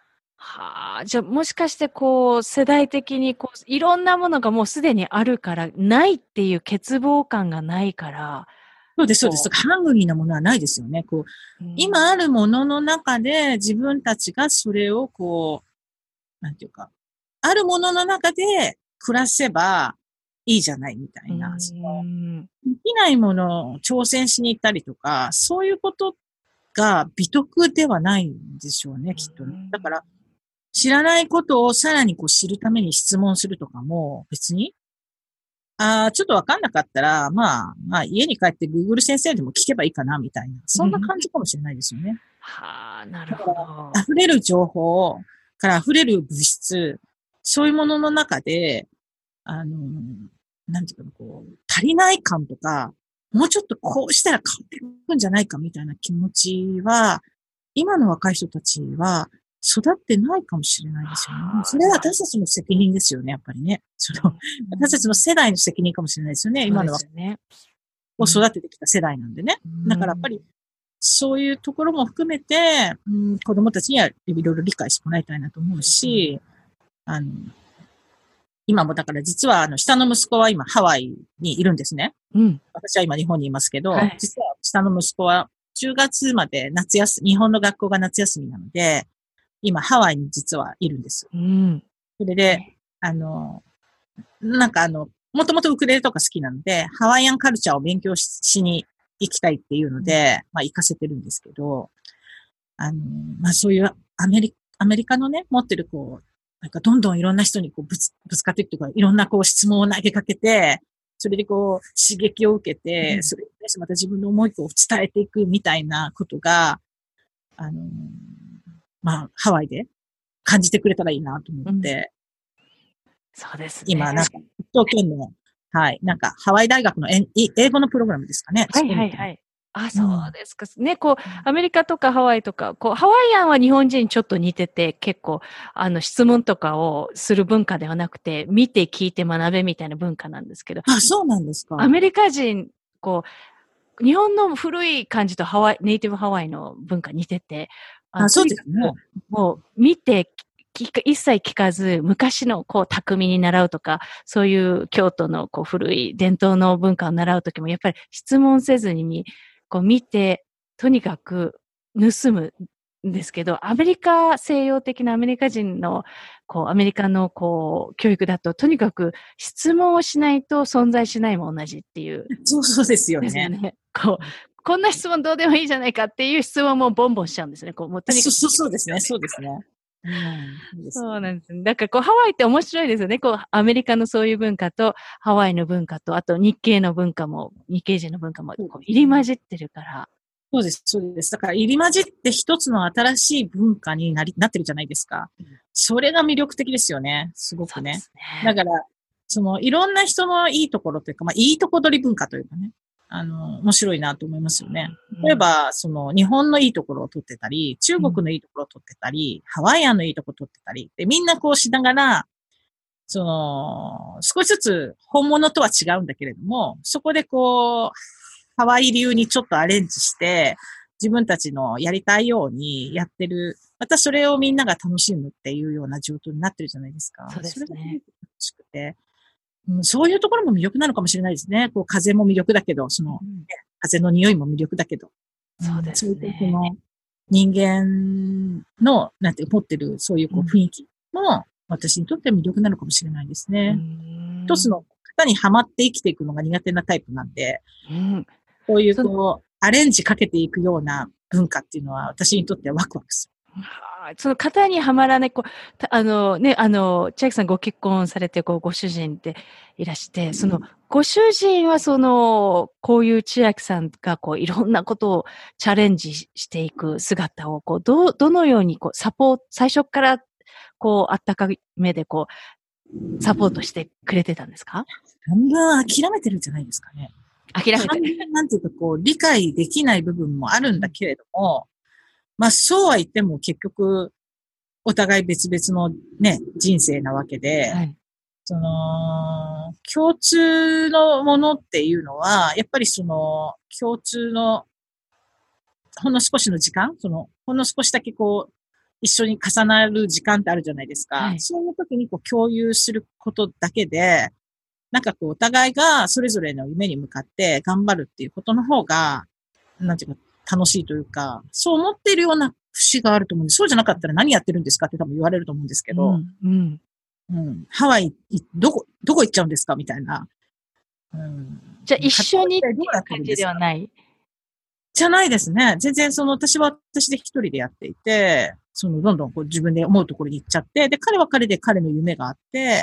はあ、じゃあもしかしてこう世代的にこういろんなものがもうすでにあるからないっていう欠乏感がないから、 そうです、そうです。ハングリーなものはないですよね。こう、 うん、 今あるものの中で自分たちがそれをこう、なんていうか、あるものの中で暮らせばいいじゃないみたいな。 うそのん、 できないものを挑戦しに行ったりとか、そういうことが美徳ではないんでしょうね、きっとね。だから、知らないことをさらにこう知るために質問するとかも別に、ああ、ちょっとわかんなかったら、まあ、まあ家に帰って Google 先生でも聞けばいいかな、みたいな。そんな感じかもしれないですよね。 はあ、なるだかほど。 ら、溢れる情報から溢れる物質、そういうものの中で、あの、なんていうかな、こう、足りない感とか、もうちょっとこうしたら変わっていくんじゃないかみたいな気持ちは、今の若い人たちは育ってないかもしれないですよね。それは私たちの責任ですよね、やっぱりね。その、私たちの世代の責任かもしれないですよね、今の若いね、 を育ててきた世代なんでね。だからやっぱり、そういうところも含めて、うん、子供たちにはいろいろ理解してもらいたいなと思うし、あの、今もだから実はあの下の息子は今ハワイにいるんですね。 うん、 私は今日本にいますけど、 はい、 実は下の息子はじゅうがつまで夏休み、日本の学校が夏休みなので、今ハワイに実はいるんです。 うん、 それで、あの、なんかあの、もともとウクレレとか好きなので、ハワイアンカルチャーを勉強ししに行きたいっていうので、まあ行かせてるんですけど、あの、まあそういうアメリカ、アメリカのね、持ってるこう、なんかどんどんいろんな人にこうぶつ、ぶつかっていくというか、いろんなこう質問を投げかけて、それでこう刺激を受けて、それに対してまた自分の思いを伝えていくみたいなことが、あの、まあハワイで感じてくれたらいいなと思って、 うん、そうですね。 今なんか一生懸命、はい、なんかハワイ大学の英語のプログラムですかね。 はいはいはい。あ、そうですか。ね、こう、アメリカとかハワイとか、こう、ハワイアンは日本人にちょっと似てて、結構、あの、質問とかをする文化ではなくて、見て聞いて学べみたいな文化なんですけど。 あ、そうなんですか。 アメリカ人、こう、日本の古い感じとハワイ、ネイティブハワイの文化似てて、 あ、そうですね。 もう、見て、一切聞かず、昔のこう匠に習うとか、そういう京都のこう古い伝統の文化を習うときも、やっぱり質問せずに、こう見て、とにかく盗むんですけど、アメリカ、西洋的なアメリカ人の、こう、アメリカのこう、教育だと、とにかく質問をしないと存在しないも同じっていう。 そうそうですよね。 ですよね。こう、こんな質問どうでもいいじゃないかっていう質問もボンボンしちゃうんですね。こう、もうとにかく。 そうそうですね、そうですね。うん、 そうなんですね。だからこうハワイって面白いですよね。こうアメリカのそういう文化とハワイの文化と、あと日系の文化も、日系人の文化もこう入り混じってるから。 そうです、そうです。だから入り混じって一つの新しい文化になり、なってるじゃないですか。それが魅力的ですよね。すごくね。ねだから、そのいろんな人のいいところというか、まあいいとこ取り文化というかね。あの、面白いなと思いますよね。例えば、その、日本のいいところを取ってたり、中国のいいところを取ってたり、ハワイアンのいいところを取ってたり、で、みんなこうしながら、その、少しずつ本物とは違うんだけれども、そこでこう、ハワイ流にちょっとアレンジして、自分たちのやりたいようにやってる。またそれをみんなが楽しむっていうような状況になってるじゃないですか。 そうですね。 それが楽しくて。うん、そういうところも魅力なのかもしれないですね。こう風も魅力だけど、その、うん、風の匂いも魅力だけど。 そうですね。 そういうの人間の、なんて持ってる、そういうこう雰囲気も、私にとっては魅力なのかもしれないですね。一つの方にはまって生きていくのが苦手なタイプなんで、うん、そういうこう、アレンジかけていくような文化っていうのは私にとってはワクワクする。 その型にはまらない、こう、あのね、あの、千秋さんご結婚されて、こう、ご主人でいらして、その、ご主人はその、こういう千秋さんが、こう、いろんなことをチャレンジしていく姿を、こう、ど、どのように、こう、サポート、最初から、こう、あったかめで、こう、サポートしてくれてたんですか？ 半分諦めてるんじゃないですかね。 諦めてる。 半分なんていうか、こう、理解できない部分もあるんだけれども、まあそうは言っても結局、お互い別々のね、人生なわけで、はい、その、共通のものっていうのは、やっぱりその、共通の、ほんの少しの時間、その、ほんの少しだけこう、 一緒に重なる時間ってあるじゃないですか。 はい、 そういう時にこう共有することだけで、なんかこうお互いがそれぞれの夢に向かって頑張るっていうことの方が、なんていうか楽しいというか、そう思っているような節があると思うんです。そうじゃなかったら何やってるんですかって多分言われると思うんですけど、 うんうんうん、ハワイ、どこ、どこ行っちゃうんですかみたいな。うん、 じゃあ一緒にっていうどうやってる感じんですかではない。 じゃないですね。全然その私は私で一人でやっていて、そのどんどんこう自分で思うところに行っちゃって、で、彼は彼で彼の夢があって、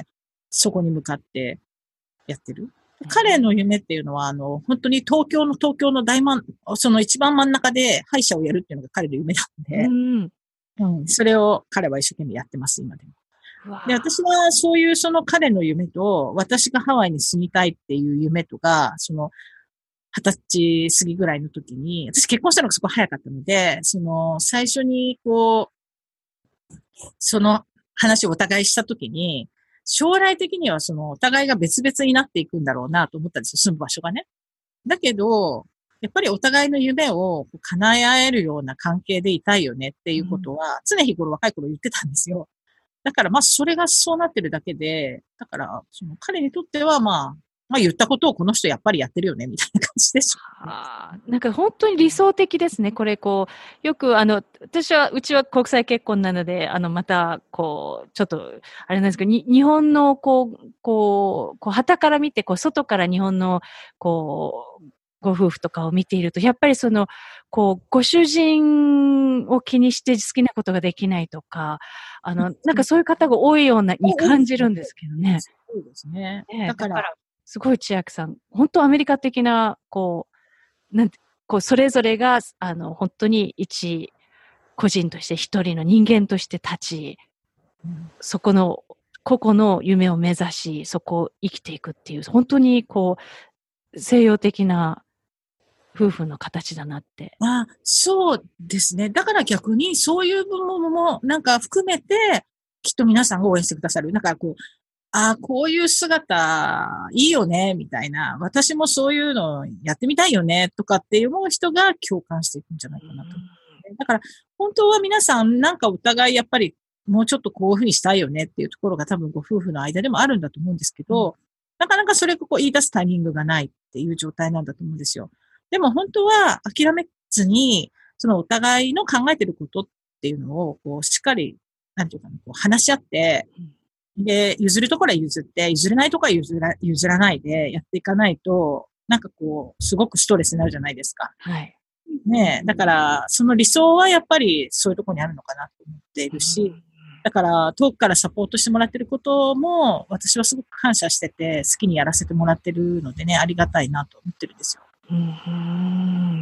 そこに向かってやってる。彼の夢っていうのは、あの、本当に東京の東京の大真ん、その一番真ん中で歯医者をやるっていうのが彼の夢なんで、 うんうん、それを彼は一生懸命やってます、今でも。 うわで、私はそういうその彼の夢と、私がハワイに住みたいっていう夢とか、その、二十歳過ぎぐらいの時に、私結婚したのがすごい早かったので、その、最初にこう、その話をお互いした時に、将来的にはそのお互いが別々になっていくんだろうなと思ったんですよ、住む場所がね。だけど、やっぱりお互いの夢を叶え合えるような関係でいたいよねっていうことは、常日頃若い頃言ってたんですよ。だからまあそれがそうなってるだけで、だからその彼にとってはまあ、まあ言ったことをこの人やっぱりやってるよねみたいな感じでしょうね。 あーなんか本当に理想的ですね。これこう、よくあの、私は、うちは国際結婚なので、あの、また、こう、ちょっと、あれなんですけど、に日本の、こう、こう、こう、旗から見て、こう、外から日本の、こう、ご夫婦とかを見ていると、やっぱりその、こう、ご主人を気にして好きなことができないとか、あの、なんかそういう方が多いような、に感じるんですけどね。 そうですね。 ねだから、 だからすごい千秋さん、本当アメリカ的な、こう、なんて、こう、それぞれが、あの、本当に一個人として一人の人間として立ち、 うんそこの個々の夢を目指し、そこを生きていくっていう、本当にこう、西洋的な夫婦の形だなって。 まあ、そうですね。だから逆にそういう部分もなんか含めて、きっと皆さんが応援してくださる。なんかこう、ああ、こういう姿いいよね、みたいな。私もそういうのやってみたいよね、とかって思う人が共感していくんじゃないかなと思う。だから、本当は皆さんなんかお互いやっぱりもうちょっとこういうふうにしたいよねっていうところが多分ご夫婦の間でもあるんだと思うんですけど、なかなかそれをこう言い出すタイミングがないっていう状態なんだと思うんですよ。でも本当は諦めずに、そのお互いの考えてることっていうのを、こう、しっかり、なんていうかな、こう話し合って、で、譲るところは譲って、譲れないところは譲ら、譲らないでやっていかないと、なんかこう、すごくストレスになるじゃないですか。 はい。 ねえ。だから、その理想はやっぱりそういうところにあるのかなと思っているし、だから、遠くからサポートしてもらってることも、私はすごく感謝してて、好きにやらせてもらってるのでね、ありがたいなと思ってるんですよ。 うん、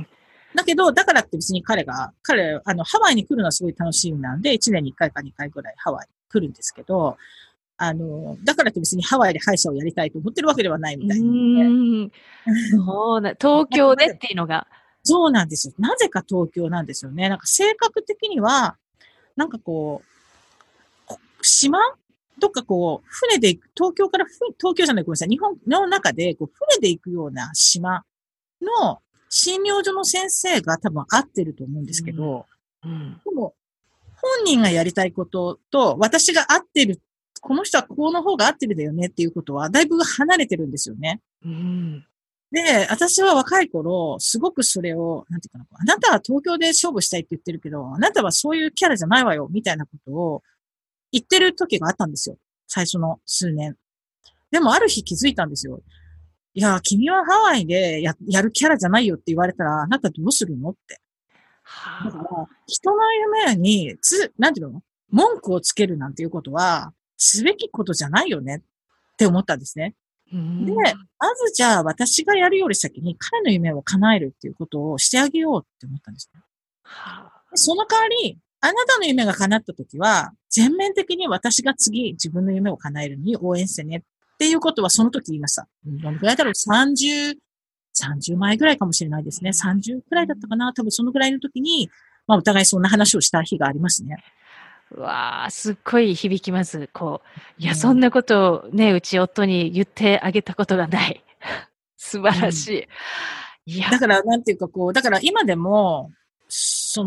だけど、だからって別に彼が、彼、あの、ハワイに来るのはすごい楽しみなんで、いちねんにいっかいかにかいぐらいハワイ来るんですけど、あの、だからって別にハワイで歯医者をやりたいと思ってるわけではないみたいなので。 そうな、東京でっていうのが。 そうなんですよ。なぜか東京なんですよね。なんか性格的には、なんかこう、島とかこう、船で行く、東京から、東京じゃない、ごめんなさい、日本の中でこう船で行くような島の診療所の先生が多分合ってると思うんですけど、 うんうん、 でも、本人がやりたいことと、私が合ってる、この人はこの方が合ってるだよねっていうことは、だいぶ離れてるんですよね。 うん、 で、私は若い頃、すごくそれを、なんていうかな、あなたは東京で勝負したいって言ってるけど、あなたはそういうキャラじゃないわよ、みたいなことを言ってる時があったんですよ。最初の数年。でもある日気づいたんですよ。いや、君はハワイでや、やるキャラじゃないよって言われたら、あなたどうするのって。だから、人の夢に、つ、なんていうの文句をつけるなんていうことは、すべきことじゃないよねって思ったんですね。で、まずじゃあ私がやるより先に彼の夢を叶えるっていうことをしてあげようって思ったんですね。その代わり、あなたの夢が叶った時は、全面的に私が次自分の夢を叶えるのに応援してねっていうことはその時言いました。どのくらいだろう ?さんじゅう、さんじゅうまいぐらいかもしれないですね。さんじゅうくらいだったかな多分そのぐらいの時に、まあお互いそんな話をした日がありますね。 うわあ、すっごい響きます。こう、いや、そんなことをね、うち夫に言ってあげたことがない。素晴らしい。 うん、いや。だから、なんていうかこう、だから今でも、その、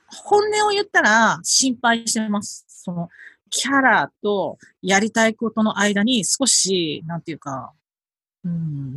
本音を言ったら心配してます。その、キャラとやりたいことの間に少し、なんていうか、うん、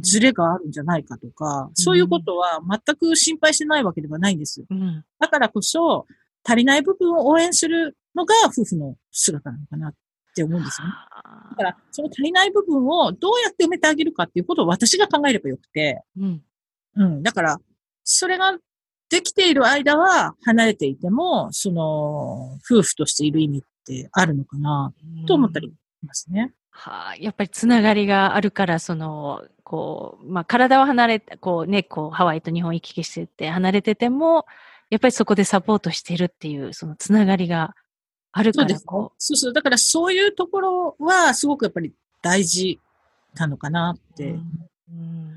ズレがあるんじゃないかとか、そういうことは全く心配してないわけではないんです。 うん、 だからこそ、足りない部分を応援するのが夫婦の姿なのかなって思うんですよね。だから、その足りない部分をどうやって埋めてあげるかっていうことを私が考えればよくて、 うん、 うん、だから、それができている間は離れていても、その、夫婦としている意味ってあるのかな、と思ったりしますね。 はあ、やっぱりつながりがあるから、その、こう、まあ、体は離れて、こうね、こう、ハワイと日本行き来してて、離れてても、やっぱりそこでサポートしてるっていう、そのつながりがあるから、 そうですね。 こう。 そうそう。だからそういうところはすごくやっぱり大事なのかなって。 うんうん、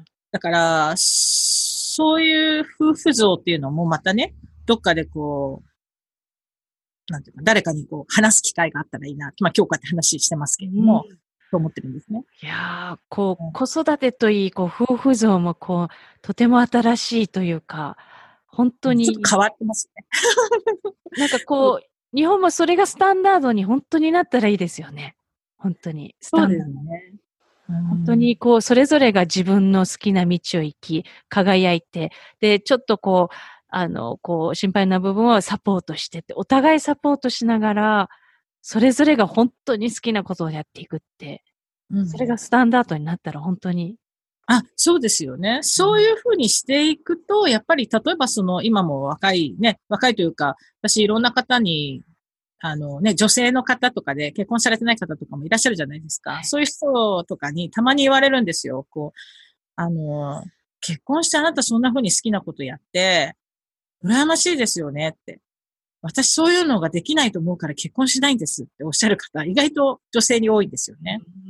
だから、そういう夫婦像っていうのもまたね、どっかでこう、なんていうか、誰かにこう話す機会があったらいいな。まあ今日こうやって話してますけれども、うん、と思ってるんですね。 いやー、こう、子育てといい、こう、夫婦像もこう、とても新しいというか、本当に。 ちょっと変わってますね。 なんかこう、日本もそれがスタンダードに本当になったらいいですよね。本当に。スタンダード。 そうですね。 本当にこう、それぞれが自分の好きな道を行き、輝いて、で、ちょっとこう、あの、こう、心配な部分をサポートしてって、お互いサポートしながら、それぞれが本当に好きなことをやっていくって、うん、それがスタンダードになったら本当に。 あ、そうですよね。そういうふうにしていくと、やっぱり、例えばその、今も若いね、若いというか、私いろんな方に、あのね、女性の方とかで結婚されてない方とかもいらっしゃるじゃないですか。はい、そういう人とかにたまに言われるんですよ。こう、あの、結婚してあなたそんな風に好きなことやって、羨ましいですよねって。私そういうのができないと思うから結婚しないんですっておっしゃる方、意外と女性に多いんですよね。うん、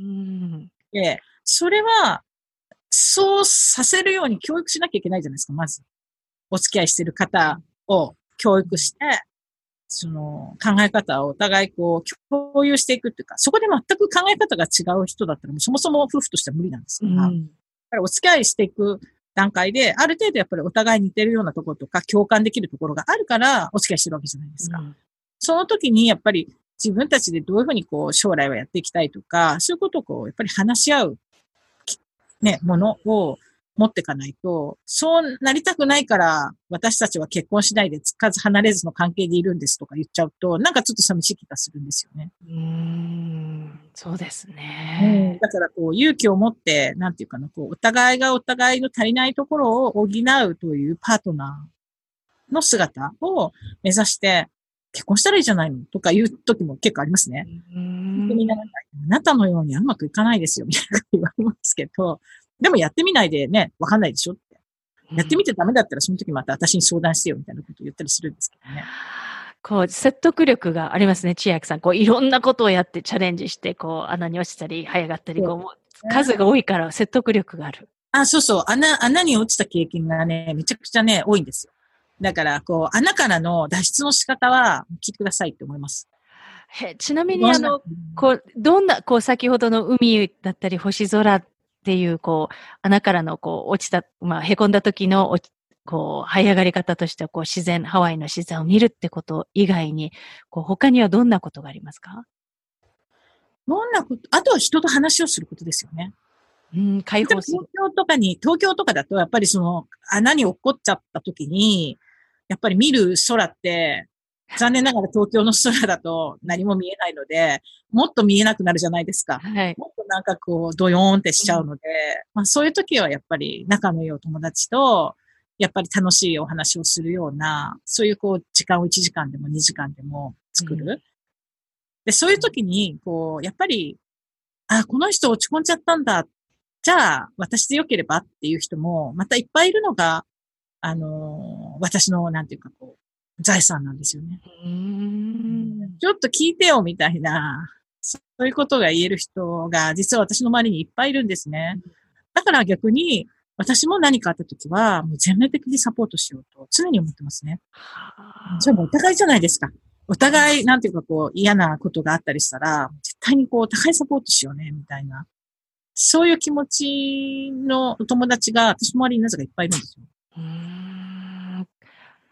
で、それは、そうさせるように教育しなきゃいけないじゃないですか、まず。お付き合いしてる方を教育して、その考え方をお互いこう共有していくっていうか、そこで全く考え方が違う人だったらもうそもそも夫婦としては無理なんですから、うん、だからお付き合いしていく段階で、ある程度やっぱりお互い似てるようなところとか共感できるところがあるからお付き合いしてるわけじゃないですか。うん、その時にやっぱり自分たちでどういうふうにこう将来はやっていきたいとか、そういうことをこうやっぱり話し合うね、ものを持っていかないと、そうなりたくないから私たちは結婚しないでつかず離れずの関係でいるんですとか言っちゃうと、なんかちょっと寂しい気がするんですよね。 うーん、そうですね。 うん、だからこう勇気を持って、なんていうかな、こうお互いがお互いの足りないところを補うというパートナーの姿を目指して結婚したらいいじゃないのとか言う時も結構ありますね。本当になんかあなたのようにはうまくいかないですよみたいなこと言われますけど、でもやってみないでね、わかんないでしょって。やってみてダメだったらその時また私に相談してよみたいなことを言ったりするんですけどね。 こう、説得力がありますね、千秋さん。こう、いろんなことをやってチャレンジして、こう、穴に落ちたり、這い上がったり、こう、数が多いから説得力がある。 あ、そうそう。穴、穴に落ちた経験がね、めちゃくちゃね、多いんですよ。だから、こう、穴からの脱出の仕方は聞いてくださいって思います。 へ、ちなみに、あの、こう、どんな、こう、先ほどの海だったり、星空っていう、こう、穴からの、こう、落ちた、まあ、凹んだ時の落ち、こう、這い上がり方としては、こう、自然、ハワイの自然を見るってこと以外に、こう、他にはどんなことがありますか？ どんなこと、あとは人と話をすることですよね。 うん、解放する。 東京とかに、東京とかだと、やっぱりその、穴に落っこっちゃった時に、やっぱり見る空って、残念ながら東京の空だと何も見えないので、もっと見えなくなるじゃないですか。はい、もっとなんかこう、ドヨーンってしちゃうので、うん、まあそういう時はやっぱり仲のいいお友達と、やっぱり楽しいお話をするような、そういうこう、時間をいちじかんでもにじかんでも作る。うん、で、そういう時に、こう、やっぱり、あ、この人落ち込んじゃったんだ。じゃあ、私でよければっていう人も、またいっぱいいるのが、あの、私の、なんていうかこう、財産なんですよね。うーん、ちょっと聞いてよ、みたいな、そういうことが言える人が、実は私の周りにいっぱいいるんですね。だから逆に、私も何かあったときは、もう全面的にサポートしようと、常に思ってますね。それもお互いじゃないですか。お互い、なんていうかこう、嫌なことがあったりしたら、絶対にこう、お互いサポートしようね、みたいな。そういう気持ちのお友達が、私の周りになぜかいっぱいいるんですよ。 うーん、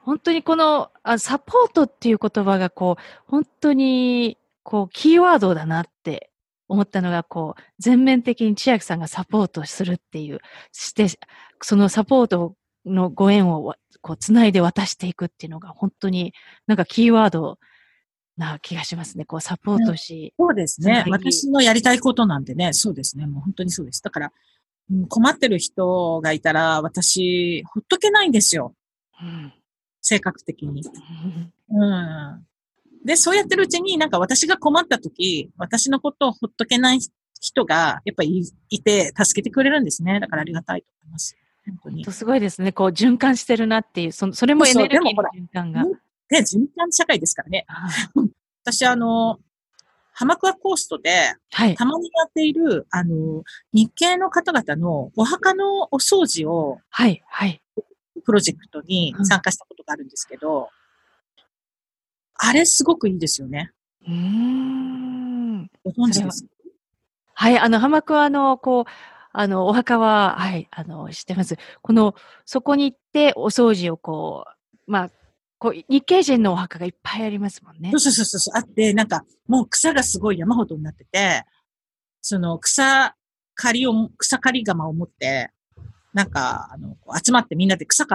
本当にこの、あ、サポートっていう言葉がこう、本当に、こう、キーワードだなって思ったのが、こう、全面的に千秋さんがサポートするっていう、して、そのサポートのご縁をこう、つないで渡していくっていうのが、本当になんかキーワードな気がしますね。こう、サポートし、 そうですね。私のやりたいことなんてね、そうですね。もう本当にそうです。だから、うん、困ってる人がいたら、私、ほっとけないんですよ。うん、性格的に。うん。で、そうやってるうちに、なんか私が困った時、私のことをほっとけない人が、やっぱりいて、助けてくれるんですね。だからありがたいと思います。本当に。 すごいですね。こう、循環してるなっていう、そそれもエネルギーの循環が。 ね、循環社会ですからね。私、あの、浜桑コーストで、はい、たまにやっている、あの、日系の方々のお墓のお掃除を、 はい、はい。 プロジェクトに参加したことがあるんですけど、うん、あれすごくいいですよね。うーん。ご存知ですか？ はい、あの、浜桑の、こう、あの、お墓は、はい、あの、知ってます。この、そこに行ってお掃除をこう、まあ、こう、日系人のお墓がいっぱいありますもんね。 そうそうそうそう、あって、なんか、もう草がすごい山ほどになってて、その草刈りを、草刈り釜を持って、なんか、あの、集まってみんなで草刈って、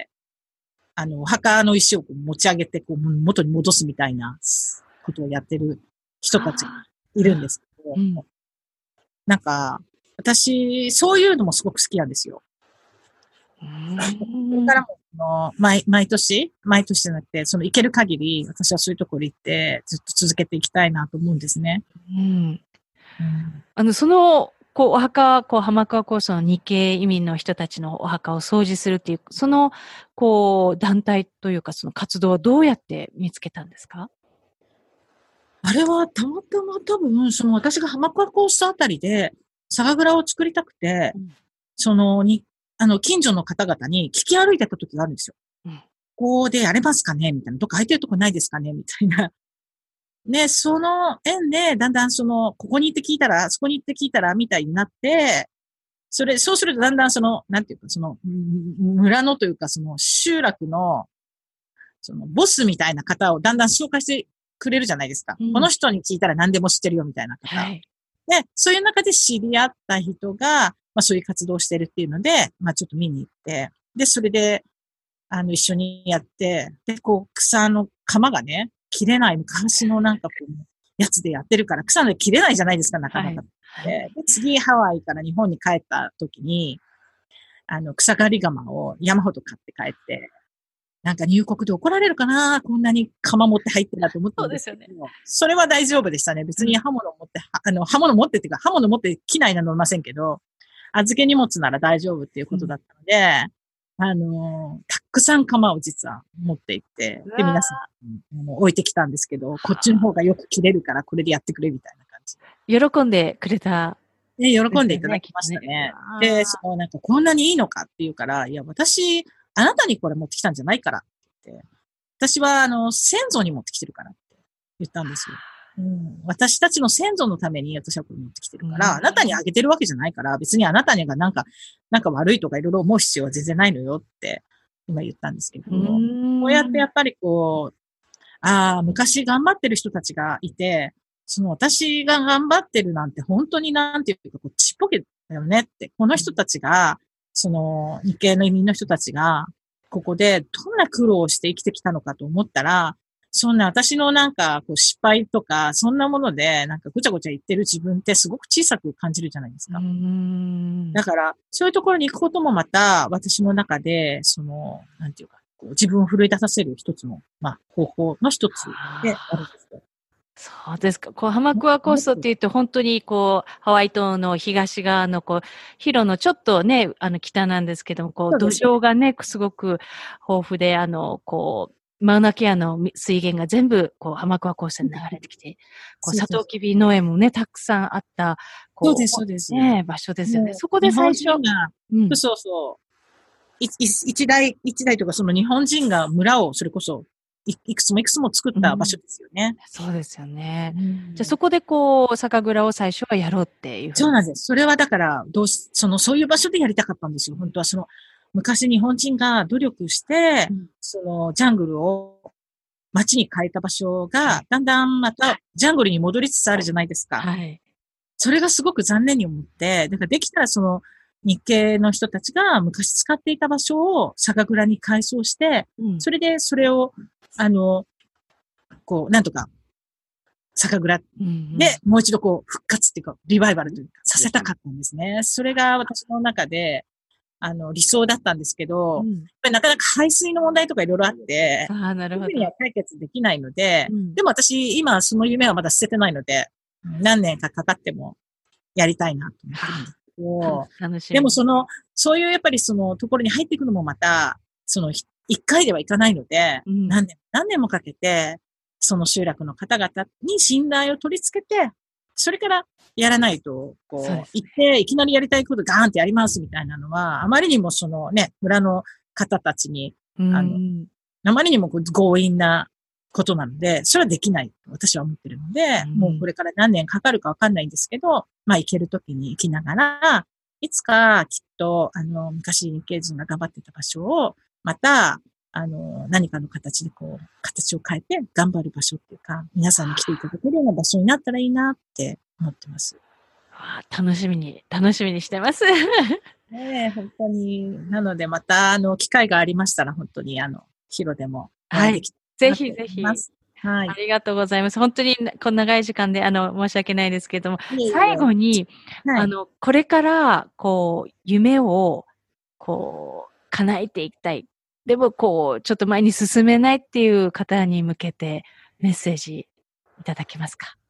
あの、お墓の石を持ち上げて、こう、元に戻すみたいなことをやってる人たちがいるんですけど、うん、なんか、私、そういうのもすごく好きなんですよ。それからも、その毎、毎年、毎年じゃなくて、その行ける限り、私はそういうところ行って、ずっと続けていきたいなと思うんですね。うん。うん、 あの、その、こう、お墓、こう、浜川コースの日系移民の人たちのお墓を掃除するっていう、その、こう、団体というか、その活動はどうやって見つけたんですか？ あれは、たまたま多分、その私が浜川コースあたりで、酒蔵を作りたくて、うん、その、に、あの、近所の方々に聞き歩いてた時があるんですよ。うん、ここでやれますかねみたいな。どっか空いてるとこないですかねみたいな。ね、その縁で、だんだんその、ここに行って聞いたら、そこに行って聞いたら、みたいになって、それ、そうするとだんだんその、なんていうか、その、村のというか、その、集落の、その、ボスみたいな方をだんだん紹介してくれるじゃないですか。うん、この人に聞いたら何でも知ってるよ、みたいな方。はい、で、そういう中で知り合った人が、まあそういう活動をしてるっていうので、まあちょっと見に行って、で、それで、あの、一緒にやって、で、こう、草の鎌がね、切れない昔のなんかこう、やつでやってるから、草で切れないじゃないですか、なかなか。はいはい、で、次、ハワイから日本に帰った時に、あの、草刈り釜を山ほど買って帰って、なんか入国で怒られるかな、こんなに釜持って入ってたと思ってたんですけど、そうですよね。それは大丈夫でしたね。別に刃物持って、うん、あの、刃物持ってっていうか、刃物持って機内なの飲みませんけど、預け荷物なら大丈夫っていうことだったので、うん、あの、たくさん釜を実は持って行って、で、皆さん、うん、置いてきたんですけど、こっちの方がよく切れるからこれでやってくれみたいな感じ。 喜んでくれた。 ね、喜んでいただきましたね。ねで、そのなんかこんなにいいのかって言うから、いや、私、あなたにこれ持ってきたんじゃないからって言って、私はあの、先祖に持ってきてるからって言ったんですよ。うん、私たちの先祖のために私はこれ持ってきてるから、うん、あなたにあげてるわけじゃないから、別にあなたにがなんか、なんか悪いとかいろいろ思う必要は全然ないのよって今言ったんですけど、うん、こうやってやっぱりこう、ああ、昔頑張ってる人たちがいて、その私が頑張ってるなんて本当になんていうか、こうちっぽけだよねって、この人たちが、その日系の移民の人たちが、ここでどんな苦労をして生きてきたのかと思ったら、そんな私のなんかこう失敗とか、そんなものでなんかごちゃごちゃ言ってる自分ってすごく小さく感じるじゃないですか。だから、そういうところに行くこともまた私の中で、その、なんていうか、こう自分を奮い立たせる一つの、まあ、方法の一つであるんですよ。 そうですか。こう、浜桑コーストって言うと、本当にこう、ハワイ島の東側のこう、広のちょっとね、あの、北なんですけども、こう、土壌がね、すごく豊富で、あの、こう、マウナケアの水源が全部、こう、浜桑コーストに流れてきて、こう、サトウキビ農園もね、たくさんあった、 こう、そうです、そうです。 ね、場所ですよね。そこで最初。 うん、そうそう。一代、一代とかその日本人が村をそれこそ、い, いくつもいくつも作った場所ですよね。 うん、そうですよね。うん、じゃあそこでこう、酒蔵を最初はやろうっていう。 そうなんです。それはだから、どうし、その、そういう場所でやりたかったんですよ。本当はその、 昔日本人が努力して、 うん、 そのジャングルを街に変えた場所が、だんだんまたジャングルに戻りつつあるじゃないですか。 はい。 それがすごく残念に思って、だからできたらその日系の人たちが昔使っていた場所を酒蔵に改装して、うん、それでそれを、あの、こう、なんとか、酒蔵でもう一度こう復活っていうか、リバイバルというか、させたかったんですね。それが私の中で、あの、理想だったんですけど、うん、やっぱりなかなか排水の問題とかいろいろあって、 ああ、なるほど。 すぐには解決できないので、うん、でも私、今その夢はまだ捨ててないので、何年かかかってもやりたいなと思ってるんですけど、楽しみ。でもその、そういうやっぱりそのところに入っていくのもまた、その一回ではいかないので、うん、何年、何年もかけて、その集落の方々に信頼を取り付けて、それからやらないと、こう、ね、行って、いきなりやりたいことガーンってやりますみたいなのは、あまりにもそのね、村の方たちに、あの、あまりにも強引なことなので、それはできないと私は思ってるので、もうこれから何年かかるかわかんないんですけど、まあ行けるときに行きながら、いつかきっと、あの、昔日系人が頑張ってた場所を、また、あの、何かの形でこう、形を変えて頑張る場所っていうか、皆さんに来ていただけるような場所になったらいいなって思ってます。 あ、楽しみに、楽しみにしてます。 ねえ、本当に。なので、また、あの、機会がありましたら、本当に、あの、ヒロでもお会いできたらと思います。はい、ぜひぜひ。はい。 ありがとうございます。本当に、この長い時間で、あの、申し訳ないですけれども、いえいえ最後に、はい、あの、これから、こう、夢を、こう、叶えていきたい。でも、こう、ちょっと前に進めないっていう方に向けてメッセージいただけますか？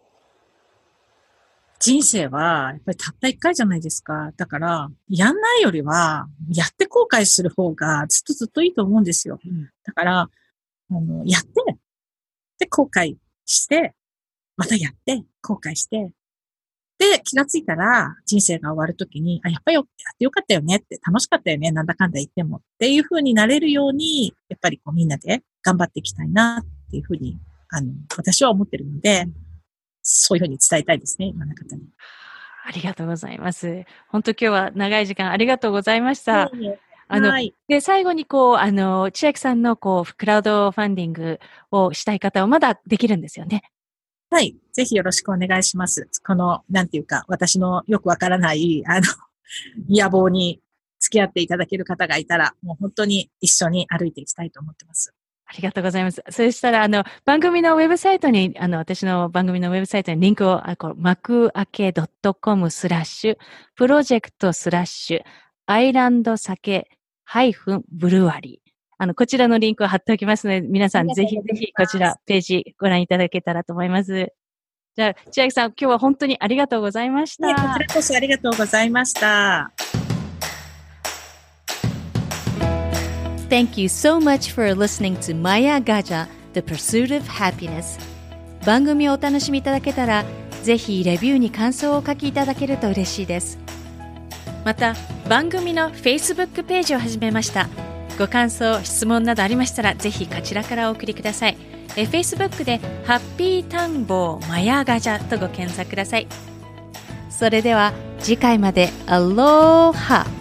人生は、やっぱりたった一回じゃないですか。だから、やんないよりは、やって後悔する方がずっとずっといいと思うんですよ。うん、だから、あの、やって、で、後悔して、またやって、後悔して、で、気がついたら、人生が終わるときに、あ、やっぱりやってよかったよねって、楽しかったよね、なんだかんだ言っても。っていう風になれるように、やっぱりこうみんなで頑張っていきたいなっていう風に、あの、私は思ってるので、そういう風に伝えたいですね、今の方に。 ありがとうございます。本当今日は長い時間ありがとうございました。いいね、あの、はい、で、最後にこう、あの、千秋さんのこう、クラウドファンディングをしたい方はまだできるんですよね。 はい。ぜひよろしくお願いします。この、なんていうか、私のよくわからない、あの、野望に付き合っていただける方がいたら、もう本当に一緒に歩いていきたいと思ってます。 ありがとうございます。そしたら、あの、番組のウェブサイトに、あの、私の番組のウェブサイトにリンクを、あこう、マクアケ .com スラッシュ、プロジェクトスラッシュ、アイランド酒ハイフンブルワリー。あの、こちらのリンクを貼っておきますので、皆さんぜひぜひこちらページご覧いただけたらと思います。じゃあ、千秋さん、今日は本当にありがとうございました。 ね、こちらこそありがとうございました。 Thank you so much for listening to Maya Gaja, The Pursuit of Happiness. 番組をお楽しみいただけたら、ぜひレビューに感想をお書きいただけると嬉しいです。また、番組の Facebook ページを始めました。ご感想、質問などありましたら、ぜひこちらからお送りください。え Facebook でハッピー単語マヤガジャとご検索ください。それでは次回までアローハ。